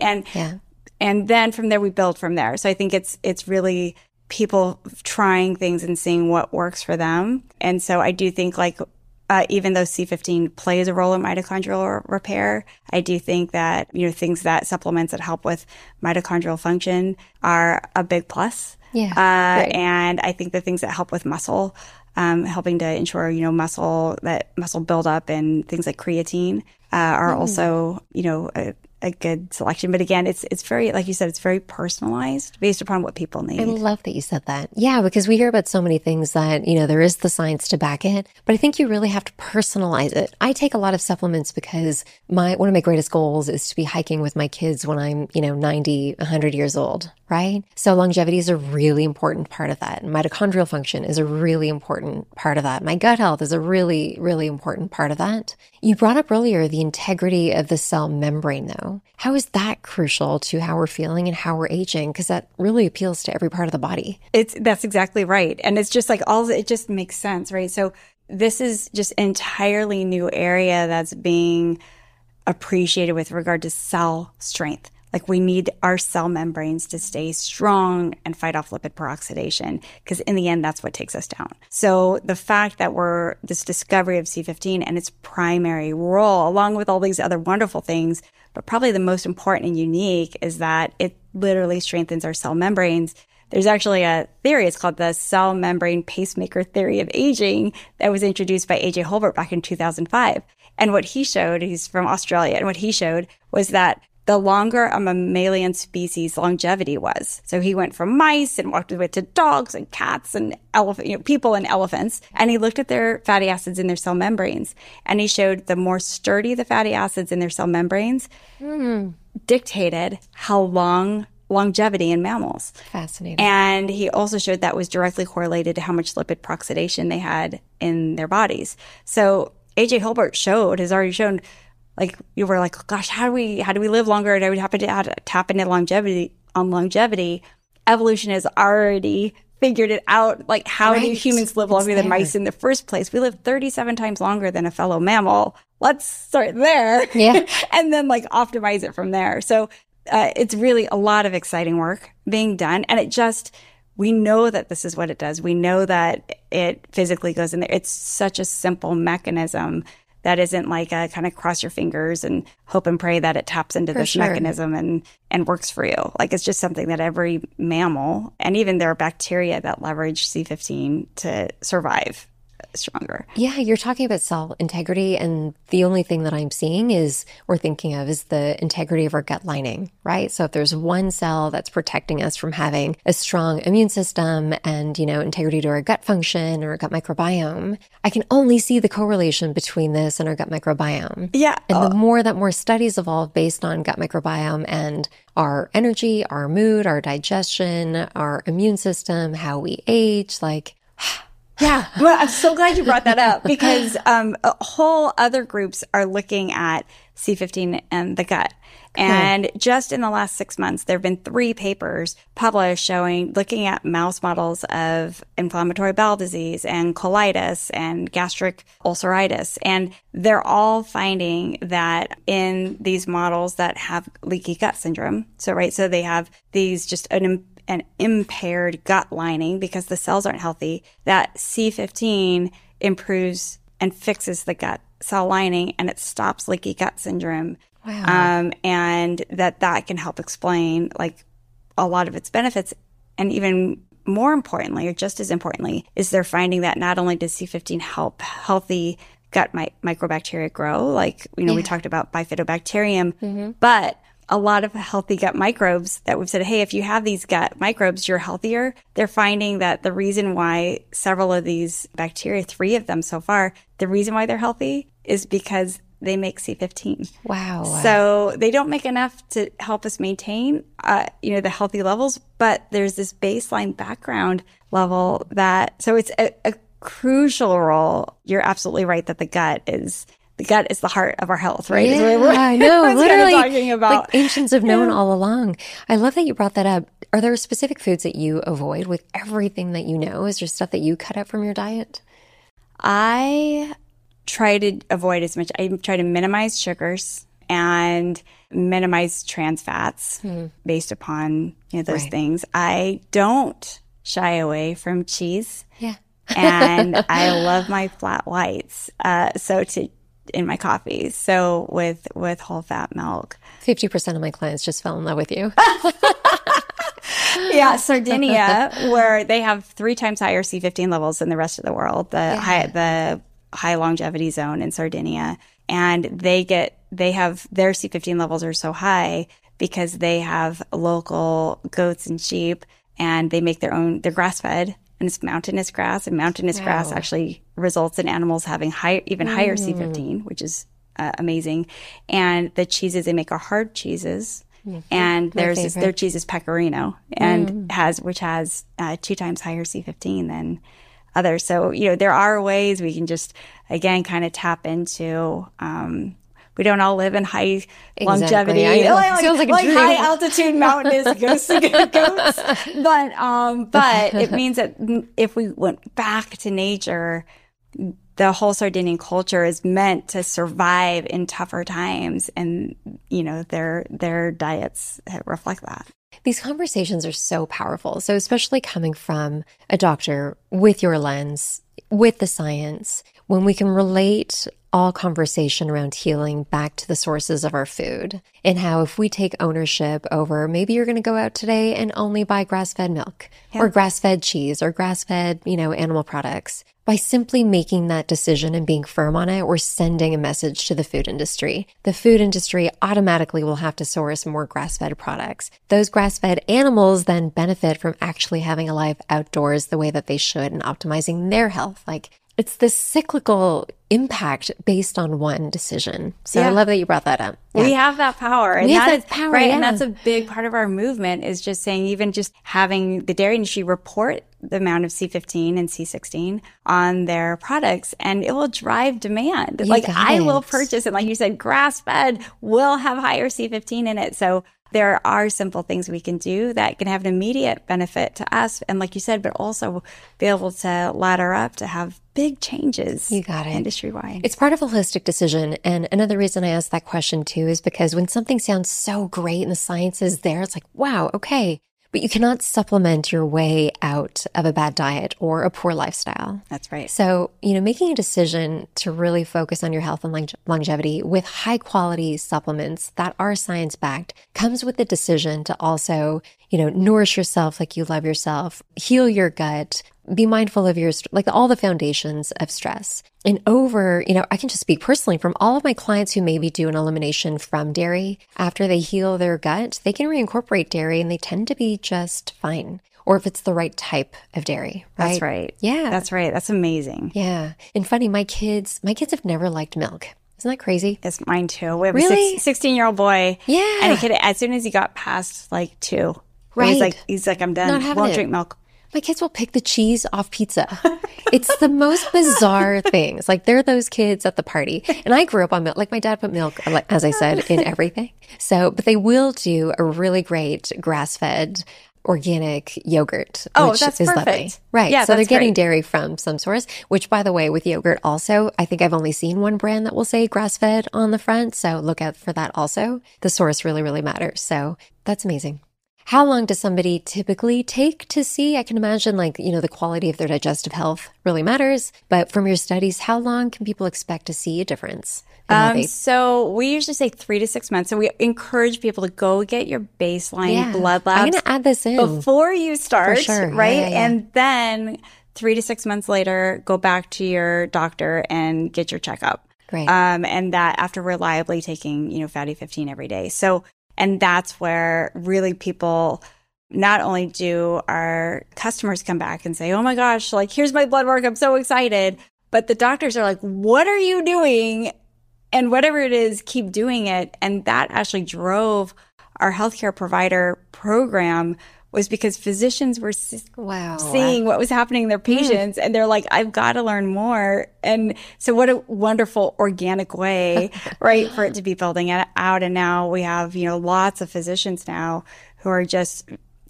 Speaker 2: And then from there, we build from there. So I think it's really people trying things and seeing what works for them. And so I do think even though C15 plays a role in mitochondrial repair, I do think that, things that supplements that help with mitochondrial function are a big plus.
Speaker 1: Yeah.
Speaker 2: And I think the things that help with muscle, helping to ensure, muscle buildup and things like creatine, are also, a good selection. But again, it's very, like you said, it's very personalized based upon what people need.
Speaker 1: I love that you said that. Yeah, because we hear about so many things that, there is the science to back it, but I think you really have to personalize it. I take a lot of supplements because one of my greatest goals is to be hiking with my kids when I'm, 90, 100 years old, right? So longevity is a really important part of that. Mitochondrial function is a really important part of that. My gut health is a really, really important part of that. You brought up earlier the integrity of the cell membrane, though. How is that crucial to how we're feeling and how we're aging? Because that really appeals to every part of the body.
Speaker 2: That's exactly right. And it's just it just makes sense, right? So this is just entirely new area that's being appreciated with regard to cell strength. We need our cell membranes to stay strong and fight off lipid peroxidation, because in the end, that's what takes us down. So the fact that this discovery of C15 and its primary role, along with all these other wonderful things, but probably the most important and unique is that it literally strengthens our cell membranes. There's actually a theory, it's called the cell membrane pacemaker theory of aging, that was introduced by A.J. Holbert back in 2005. And what he showed, he's from Australia, and what he showed was that the longer a mammalian species longevity was. So he went from mice and walked away to dogs and cats and people and elephants. And he looked at their fatty acids in their cell membranes. And he showed the more sturdy the fatty acids in their cell membranes dictated how long longevity in mammals.
Speaker 1: Fascinating.
Speaker 2: And he also showed that was directly correlated to how much lipid peroxidation they had in their bodies. So A.J. Holbert has already shown, you were like, gosh, how do we live longer? Do we have to tap into longevity? Evolution has already figured it out. How do humans live longer than mice in the first place? We live 37 times longer than a fellow mammal. Let's start there.
Speaker 1: Yeah.
Speaker 2: And then optimize it from there. So it's really a lot of exciting work being done. And we know that this is what it does. We know that it physically goes in there. It's such a simple mechanism that isn't a kind of cross your fingers and hope and pray that it taps into this mechanism and works for you. It's just something that every mammal, and even there are bacteria that leverage C15 to survive stronger.
Speaker 1: Yeah, you're talking about cell integrity, and the only thing that I'm seeing or thinking of is the integrity of our gut lining, right? So if there's one cell that's protecting us from having a strong immune system and, integrity to our gut function or our gut microbiome, I can only see the correlation between this and our gut microbiome.
Speaker 2: Yeah.
Speaker 1: And the more studies evolve based on gut microbiome and our energy, our mood, our digestion, our immune system, how we age,
Speaker 2: yeah. Well, I'm so glad you brought that up, because whole other groups are looking at C15 and the gut. And just in the last 6 months, there have been 3 papers published looking at mouse models of inflammatory bowel disease and colitis and gastric ulceritis. And they're all finding that in these models that have leaky gut syndrome, so they have these just an an impaired gut lining because the cells aren't healthy, that C15 improves and fixes the gut cell lining, and it stops leaky gut syndrome.
Speaker 1: Wow.
Speaker 2: And that can help explain like a lot of its benefits. And even more importantly, or just as importantly, is they're finding that not only does C15 help healthy gut microbacteria grow, like, we talked about bifidobacterium, but a lot of healthy gut microbes that we've said, hey, if you have these gut microbes, you're healthier. They're finding that the reason why several of these bacteria, 3 of them so far, the reason why they're healthy is because they make C15.
Speaker 1: Wow.
Speaker 2: So they don't make enough to help us maintain, the healthy levels, but there's this baseline background level so it's a crucial role. You're absolutely right that the gut is the heart of our health, right?
Speaker 1: Yeah, I know. Literally,
Speaker 2: talking about.
Speaker 1: Like ancients have known all along. I love that you brought that up. Are there specific foods that you avoid with everything that you know? Is there stuff that you cut out from your diet?
Speaker 2: I try to avoid as much. I try to minimize sugars and minimize trans fats based upon those things. I don't shy away from cheese.
Speaker 1: Yeah.
Speaker 2: And I love my flat whites. In my coffees. So with whole fat milk.
Speaker 1: 50% of my clients just fell in love with you.
Speaker 2: Yeah, Sardinia, where they have 3 times higher C15 levels than the rest of the world, the high longevity zone in Sardinia. And they have their C15 levels are so high because they have local goats and sheep, and they make they're grass fed. And it's mountainous grass, and mountainous grass actually results in animals having even higher C15, which is amazing. And the cheeses they make are hard cheeses, and their cheese is Pecorino, and which has 2 times higher C15 than others. So there are ways we can just again kind of tap into. We don't all live in high longevity, like high altitude mountainous goats. But it means that if we went back to nature, the whole Sardinian culture is meant to survive in tougher times, and their diets reflect that.
Speaker 1: These conversations are so powerful. So especially coming from a doctor with your lens, with the science, when we can relate all conversation around healing back to the sources of our food, and how if we take ownership over, maybe you're going to go out today and only buy grass-fed milk or grass-fed cheese or grass-fed, animal products. By simply making that decision and being firm on it, we're sending a message to the food industry. The food industry automatically will have to source more grass-fed products. Those grass-fed animals then benefit from actually having a life outdoors the way that they should and optimizing their health. It's this cyclical impact based on one decision. So I love that you brought that up. Yeah.
Speaker 2: We have that power. And
Speaker 1: we have that power,
Speaker 2: right?
Speaker 1: Yeah.
Speaker 2: And that's a big part of our movement is just saying, even just having the dairy industry report the amount of C15 and C16 on their products, and it will drive demand. I will purchase it. Like you said, grass-fed will have higher C15 in it. So there are simple things we can do that can have an immediate benefit to us. And like you said, but also be able to ladder up to have big changes.
Speaker 1: You got it.
Speaker 2: Industry-wide.
Speaker 1: It's part of a holistic decision. And another reason I asked that question too is because when something sounds so great and the science is there, it's like, wow, okay. But you cannot supplement your way out of a bad diet or a poor lifestyle.
Speaker 2: That's right.
Speaker 1: So, making a decision to really focus on your health and longevity with high quality supplements that are science backed comes with the decision to also, nourish yourself like you love yourself, heal your gut, be mindful of all the foundations of stress. And I can just speak personally from all of my clients who maybe do an elimination from dairy. After they heal their gut, they can reincorporate dairy and they tend to be just fine. Or if it's the right type of dairy, right?
Speaker 2: That's right.
Speaker 1: Yeah.
Speaker 2: That's right. That's amazing.
Speaker 1: Yeah. And funny, my kids have never liked milk. Isn't that crazy?
Speaker 2: It's mine too. We have
Speaker 1: really?
Speaker 2: a 16-year-old boy.
Speaker 1: Yeah.
Speaker 2: And a kid, as soon as he got past 2,
Speaker 1: right.
Speaker 2: he's like, I'm done. Won't drink milk.
Speaker 1: My kids will pick the cheese off pizza. It's the most bizarre things. They're those kids at the party. And I grew up on milk. My dad put milk, as I said, in everything. But they will do a really great grass-fed organic yogurt, which
Speaker 2: that's
Speaker 1: is
Speaker 2: perfect.
Speaker 1: lovely. Right.
Speaker 2: Yeah,
Speaker 1: so they're getting
Speaker 2: great.
Speaker 1: dairy from some source, which, by the way, with yogurt also, I think I've only seen one brand that will say grass-fed on the front. So look out for that also. The source really, really matters. So that's amazing. How long does somebody typically take to see? I can imagine the quality of their digestive health really matters. But from your studies, how long can people expect to see a difference?
Speaker 2: So we usually say 3 to 6 months. So we encourage people to go get your baseline blood labs.
Speaker 1: I'm going to add this in.
Speaker 2: Before you start,
Speaker 1: For sure.
Speaker 2: right?
Speaker 1: Yeah.
Speaker 2: And then 3 to 6 months later, go back to your doctor and get your checkup.
Speaker 1: Great.
Speaker 2: And that after reliably taking, Fatty 15 every day. So, and that's where really people, not only do our customers come back and say, oh my gosh, here's my blood work. I'm so excited. But the doctors are like, what are you doing? And whatever it is, keep doing it. And that actually drove our healthcare provider program, was because physicians were seeing what was happening in their patients. And they're like, I've got to learn more. And so what a wonderful organic way, right, for it to be building it out. And now we have, lots of physicians now who are just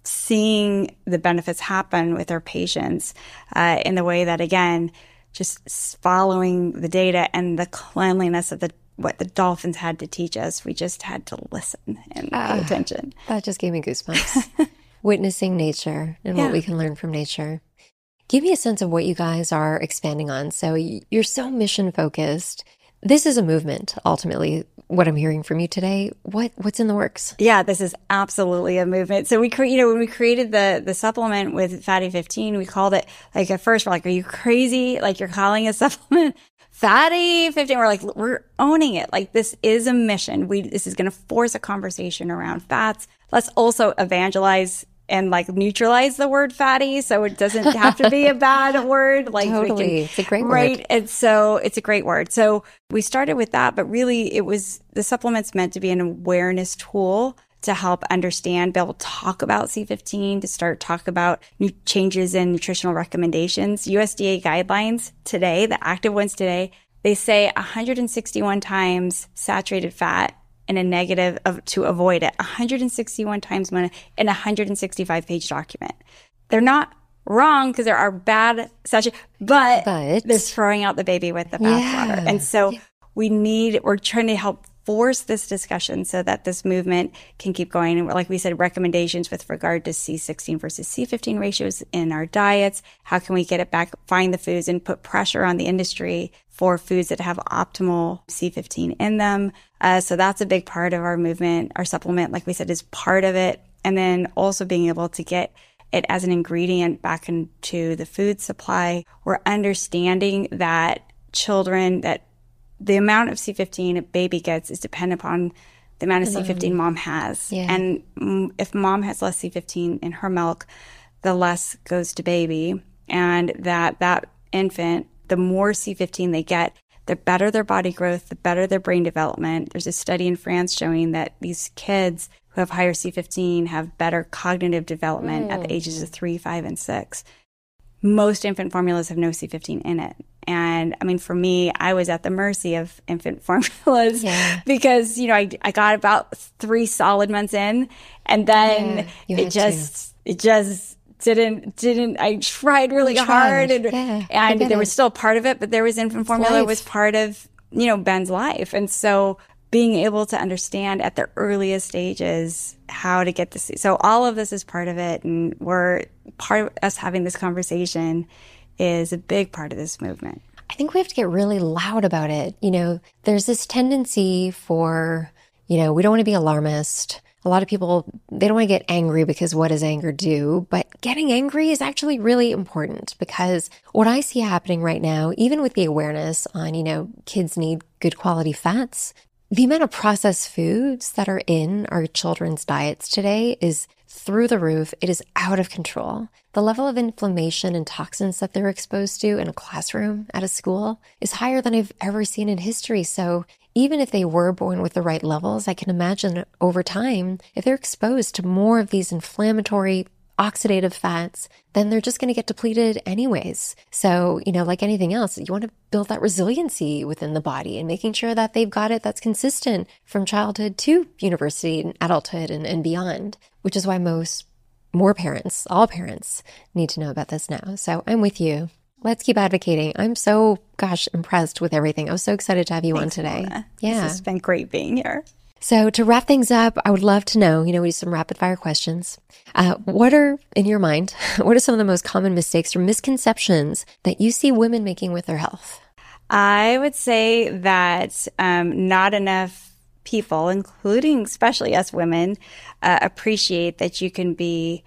Speaker 2: seeing the benefits happen with their patients in the way that, again, just following the data and the cleanliness of what the dolphins had to teach us. We just had to listen and pay attention.
Speaker 1: That just gave me goosebumps. Witnessing nature and what we can learn from nature. Give me a sense of what you guys are expanding on. So you're so mission focused. This is a movement, ultimately, what I'm hearing from you today. What's in the works?
Speaker 2: Yeah, this is absolutely a movement. So when we created the supplement with Fatty 15, we called it, at first we're like, are you crazy? You're calling a supplement Fatty 15? We're like, we're owning it. This is a mission. This is going to force a conversation around fats. Let's also evangelize and neutralize the word fatty, so it doesn't have to be a bad word.
Speaker 1: Totally. It's a great word.
Speaker 2: Right. And so it's a great word. So we started with that, but really the supplement's meant to be an awareness tool to help understand, be able to talk about C15, to start talk about new changes in nutritional recommendations. USDA guidelines today, the active ones today, they say 161 times saturated fat in a negative to avoid it, 161 times in a 165-page document. They're not wrong because there are bad saturated, but they're throwing out the baby with the bathwater. And so we're trying to help force this discussion so that this movement can keep going. And like we said, recommendations with regard to C16 versus C15 ratios in our diets. How can we get it back, find the foods and put pressure on the industry for foods that have optimal C15 in them. So that's a big part of our movement. Our supplement, like we said, is part of it. And then also being able to get it as an ingredient back into the food supply. We're understanding that the amount of C15 a baby gets is dependent upon the amount of C15 mom has. Yeah. And if mom has less C15 in her milk, the less goes to baby. And that infant, the more C15 they get, the better their body growth, the better their brain development. There's a study in France showing that these kids who have higher C15 have better cognitive development at the ages of 3, 5, and 6. Most infant formulas have no C15 in it. And I mean, for me, I was at the mercy of infant formulas because, I got about 3 solid months in, and then it just didn't, I tried really hard and there was still part of it, but there was infant formula was part of, Ben's life. And so being able to understand at the earliest stages how to get this. So all of this is part of it. And part of us having this conversation is a big part of this movement.
Speaker 1: I think we have to get really loud about it. There's this tendency for, we don't want to be alarmist. A lot of people, they don't want to get angry because what does anger do? But getting angry is actually really important because what I see happening right now, even with the awareness on, kids need good quality fats, the amount of processed foods that are in our children's diets today is through the roof. It is out of control. The level of inflammation and toxins that they're exposed to in a classroom at a school is higher than I've ever seen in history. So even if they were born with the right levels, I can imagine over time, if they're exposed to more of these inflammatory oxidative fats, then they're just going to get depleted anyways. So, like anything else, you want to build that resiliency within the body and making sure that they've got it that's consistent from childhood to university and adulthood and beyond, which is why all parents need to know about this now. So I'm with you. Let's keep advocating. I'm so, impressed with everything. I was so excited to have you on today.
Speaker 2: Mona. Yeah. It's been great being here.
Speaker 1: So to wrap things up, I would love to know, we do some rapid fire questions. What are, in your mind, what are some of the most common mistakes or misconceptions that you see women making with their health?
Speaker 2: I would say that not enough people, including especially us women, appreciate that you can be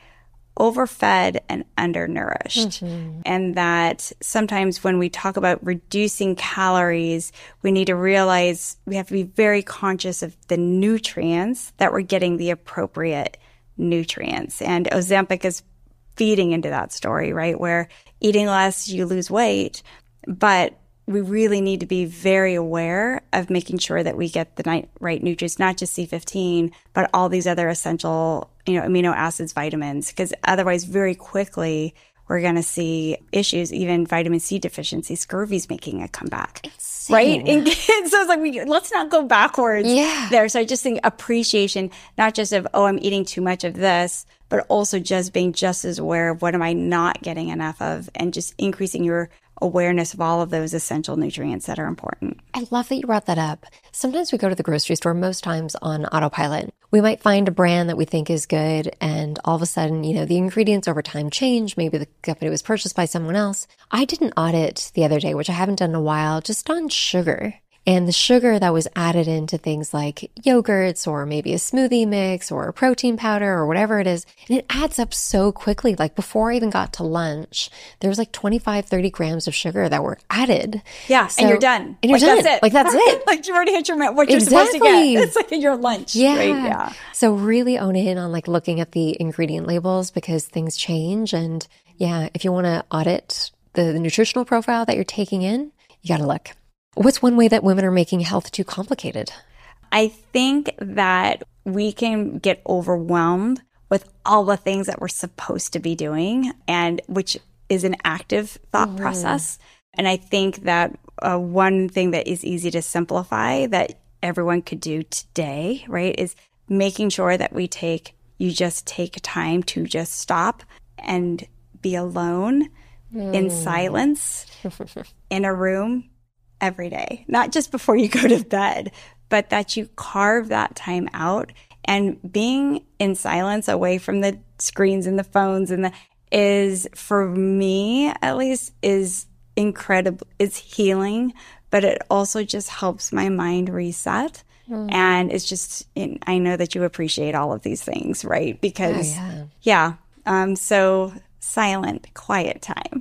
Speaker 2: overfed and undernourished. And that sometimes when we talk about reducing calories, we need to realize we have to be very conscious of the nutrients, that we're getting the appropriate nutrients. And Ozempic is feeding into that story, right? Where eating less, you lose weight, but we really need to be very aware of making sure that we get the right nutrients, not just C15, but all these other essential, amino acids, vitamins, because otherwise very quickly we're going to see issues, even vitamin C deficiency, scurvy's making a comeback.
Speaker 1: Insane.
Speaker 2: Right? And so it's like, let's not go backwards there. So I just think appreciation, not just of, I'm eating too much of this, but also just being just as aware of what am I not getting enough of, and just increasing your awareness of all of those essential nutrients that are important.
Speaker 1: I love that you brought that up. Sometimes we go to the grocery store, most times on autopilot. We might find a brand that we think is good, and all of a sudden, the ingredients over time change. Maybe the company was purchased by someone else. I did an audit the other day, which I haven't done in a while, just on sugar. And the sugar that was added into things like yogurts or maybe a smoothie mix or a protein powder or whatever it is, and it adds up so quickly. Like before I even got to lunch, there was like 25, 30 grams of sugar that were added.
Speaker 2: Yeah, so, and you're done.
Speaker 1: And you're done.
Speaker 2: That's it.
Speaker 1: Like that's it.
Speaker 2: Like you already hit what you're supposed to get. It's like your lunch.
Speaker 1: Yeah.
Speaker 2: Right? Yeah.
Speaker 1: So really own in on like looking at the ingredient labels, because things change. And yeah, if you want to audit the nutritional profile that you're taking in, you got to look. What's one way that women are making health too complicated?
Speaker 2: I think that we can get overwhelmed with all the things that we're supposed to be doing, and which is an active thought process. And I think that one thing that is easy to simplify that everyone could do today, right, is making sure that you just take time to just stop and be alone in silence in a room every day, not just before you go to bed, but that you carve that time out. And being in silence away from the screens and the phones is, for me at least, is incredible. It's healing, but it also just helps my mind reset. And it's just, I know that you appreciate all of these things, right? Because, so silent, quiet time,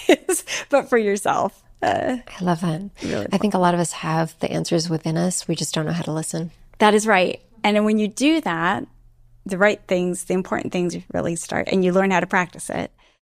Speaker 2: but for yourself.
Speaker 1: I love that. Really, I think a lot of us have the answers within us. We just don't know how to listen.
Speaker 2: That is right. And then when you do that, the right things, the important things really start, and you learn how to practice it,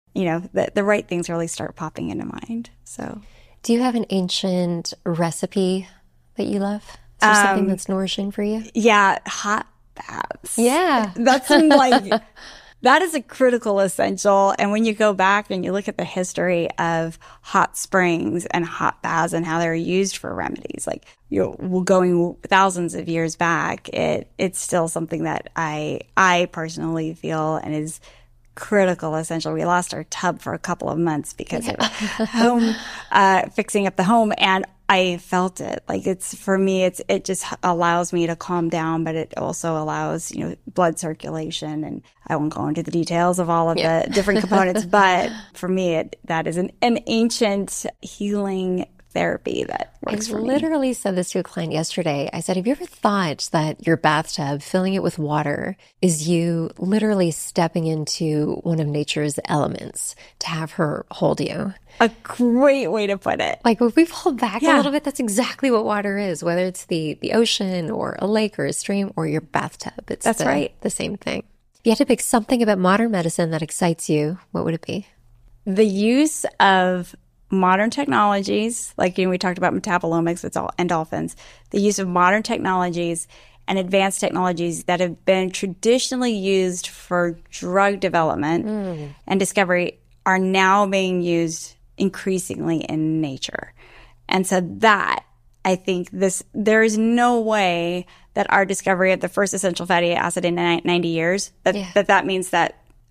Speaker 2: the right things really start popping into mind. So,
Speaker 1: do you have an ancient recipe that you love? Is there something that's nourishing for you?
Speaker 2: Yeah, hot baths.
Speaker 1: Yeah.
Speaker 2: That's like... That is a critical essential. And when you go back and you look at the history of hot springs and hot baths and how they're used for remedies, like going thousands of years back, it's still something that I personally feel and is critical essential. We lost our tub for a couple of months because of home fixing up the home, and I felt it. Like for me, it just allows me to calm down, but it also allows, blood circulation. And I won't go into the details of all of the different components, but for me, that is an ancient healing therapy that works for me.
Speaker 1: I literally said this to a client yesterday. I said, have you ever thought that your bathtub, filling it with water, is you literally stepping into one of nature's elements to have her hold you?
Speaker 2: A great way to put it.
Speaker 1: Like if we pull back a little bit, that's exactly what water is, whether it's the ocean or a lake or a stream or your bathtub. That's right. The same thing. If you had to pick something about modern medicine that excites you, what would it be?
Speaker 2: The use of modern technologies, like we talked about metabolomics, it's all endorphins, the use of modern technologies and advanced technologies that have been traditionally used for drug development and discovery are now being used increasingly in nature. And so that, I think there is no way that our discovery of the first essential fatty acid in 90 years, that means that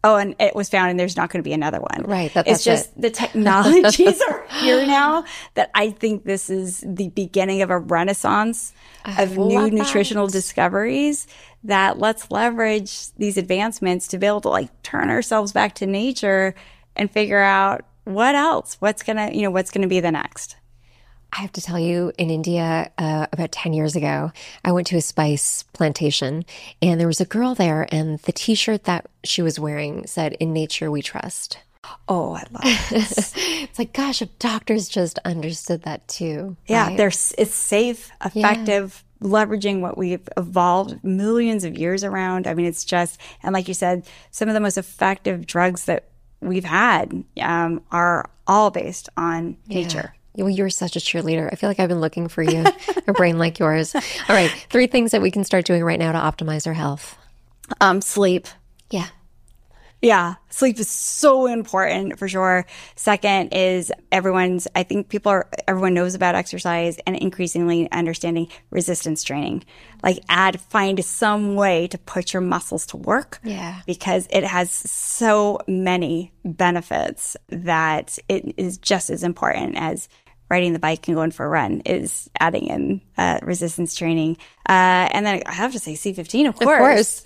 Speaker 2: oh, and it was found and there's not going to be another one.
Speaker 1: Right.
Speaker 2: It's just the technologies are here now that I think this is the beginning of a renaissance of new nutritional discoveries that let's leverage these advancements to be able to like turn ourselves back to nature and figure out what else, what's going to be the next.
Speaker 1: I have to tell you, in India, about 10 years ago, I went to a spice plantation and there was a girl there and the t-shirt that she was wearing said, "In nature we trust."
Speaker 2: Oh, I love this.
Speaker 1: It's like, gosh, if doctors just understood that too.
Speaker 2: Yeah,
Speaker 1: right?
Speaker 2: it's safe, effective, leveraging what we've evolved millions of years around. I mean, it's just, and like you said, some of the most effective drugs that we've had are all based on nature.
Speaker 1: Well, you're such a cheerleader. I feel like I've been looking for you, a brain like yours. All right. 3 things that we can start doing right now to optimize our health.
Speaker 2: Sleep.
Speaker 1: Yeah.
Speaker 2: Yeah. Sleep is so important for sure. Second is everyone knows about exercise and increasingly understanding resistance training. Like find some way to put your muscles to work.
Speaker 1: Yeah.
Speaker 2: Because it has so many benefits that it is just as important as riding the bike and going for a run is adding in resistance training. And then I have to say C15, of course.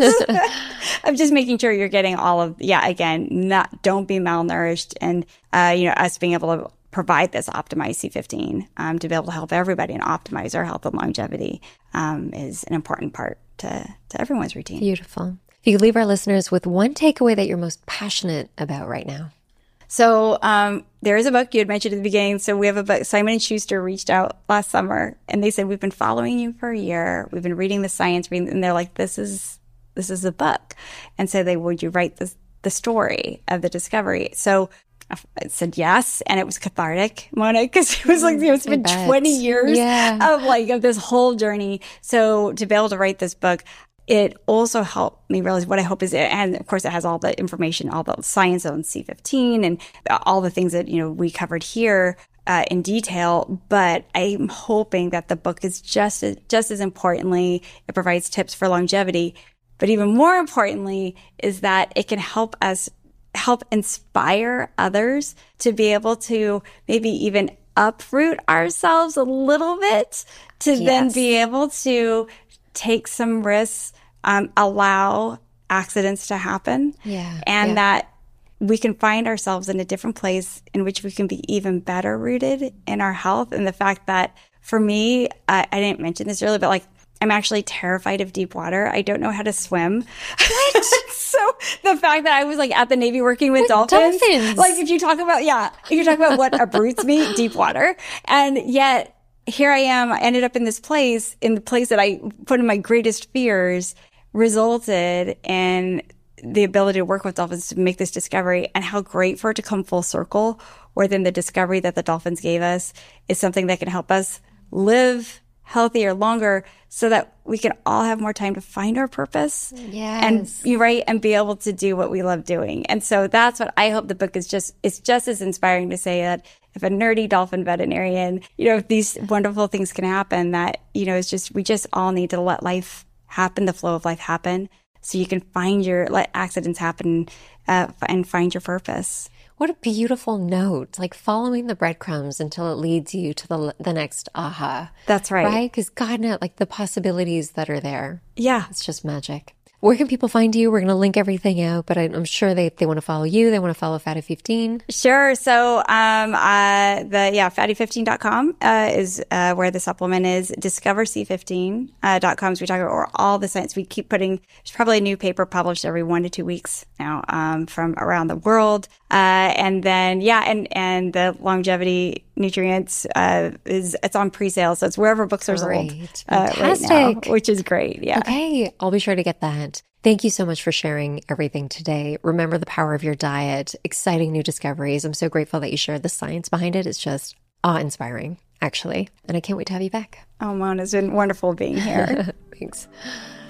Speaker 2: I'm just making sure you're getting all of, don't be malnourished. And, us being able to provide this optimized C15 to be able to help everybody and optimize our health and longevity is an important part to everyone's routine.
Speaker 1: Beautiful. If you could leave our listeners with one takeaway that you're most passionate about right now.
Speaker 2: So there is a book you had mentioned at the beginning. So we have a book. Simon & Schuster reached out last summer and they said, we've been following you for a year. We've been reading the science, and they're like, this is a book. And so would you write the story of the discovery? So I said yes, and it was cathartic, Mona, because it was like, it's been 20 years of this whole journey. So to be able to write this book, it also helped me realize what I hope is, and of course it has all the information, all the science on C15 and all the things that, we covered here in detail. But I'm hoping that the book is just as importantly, it provides tips for longevity. But even more importantly is that it can help inspire others to be able to maybe even uproot ourselves a little bit to then be able to take some risks, allow accidents to happen, and that we can find ourselves in a different place in which we can be even better rooted in our health. And the fact that for me, I didn't mention this earlier, but I'm actually terrified of deep water. I don't know how to swim. So the fact that I was at the Navy working with dolphins, if you talk about what uproots me, deep water. And yet here I am, I ended up in the place that I put in my greatest fears, resulted in the ability to work with dolphins to make this discovery, and how great for it to come full circle, where then the discovery that the dolphins gave us is something that can help us live healthier, longer, so that we can all have more time to find our purpose and be able to do what we love doing. And so that's what I hope the book is it's just as inspiring to say that if a nerdy dolphin veterinarian, if these wonderful things can happen, that, we just all need to let life happen, the flow of life happen, so you can let accidents happen and find your purpose.
Speaker 1: What a beautiful note, following the breadcrumbs until it leads you to the next aha.
Speaker 2: That's right.
Speaker 1: Right? Because God knows, the possibilities that are there.
Speaker 2: Yeah.
Speaker 1: It's just magic. Where can people find you? We're going to link everything out, but I'm sure they want to follow you. They want to follow Fatty15.
Speaker 2: Sure. So, fatty15.com is where the supplement is. DiscoverC15.com. So we talk about all the science. We keep putting, there's probably a new paper published every 1 to 2 weeks now, from around the world. And then, and the longevity nutrients, it's on pre-sale. So it's wherever books are sold right now, which is great. Yeah.
Speaker 1: Okay. I'll be sure to get that. Thank you so much for sharing everything today. Remember the power of your diet, exciting new discoveries. I'm so grateful that you shared the science behind it. It's just awe-inspiring, actually. And I can't wait to have you back.
Speaker 2: Oh, Mona, it's been wonderful being here.
Speaker 1: Thanks.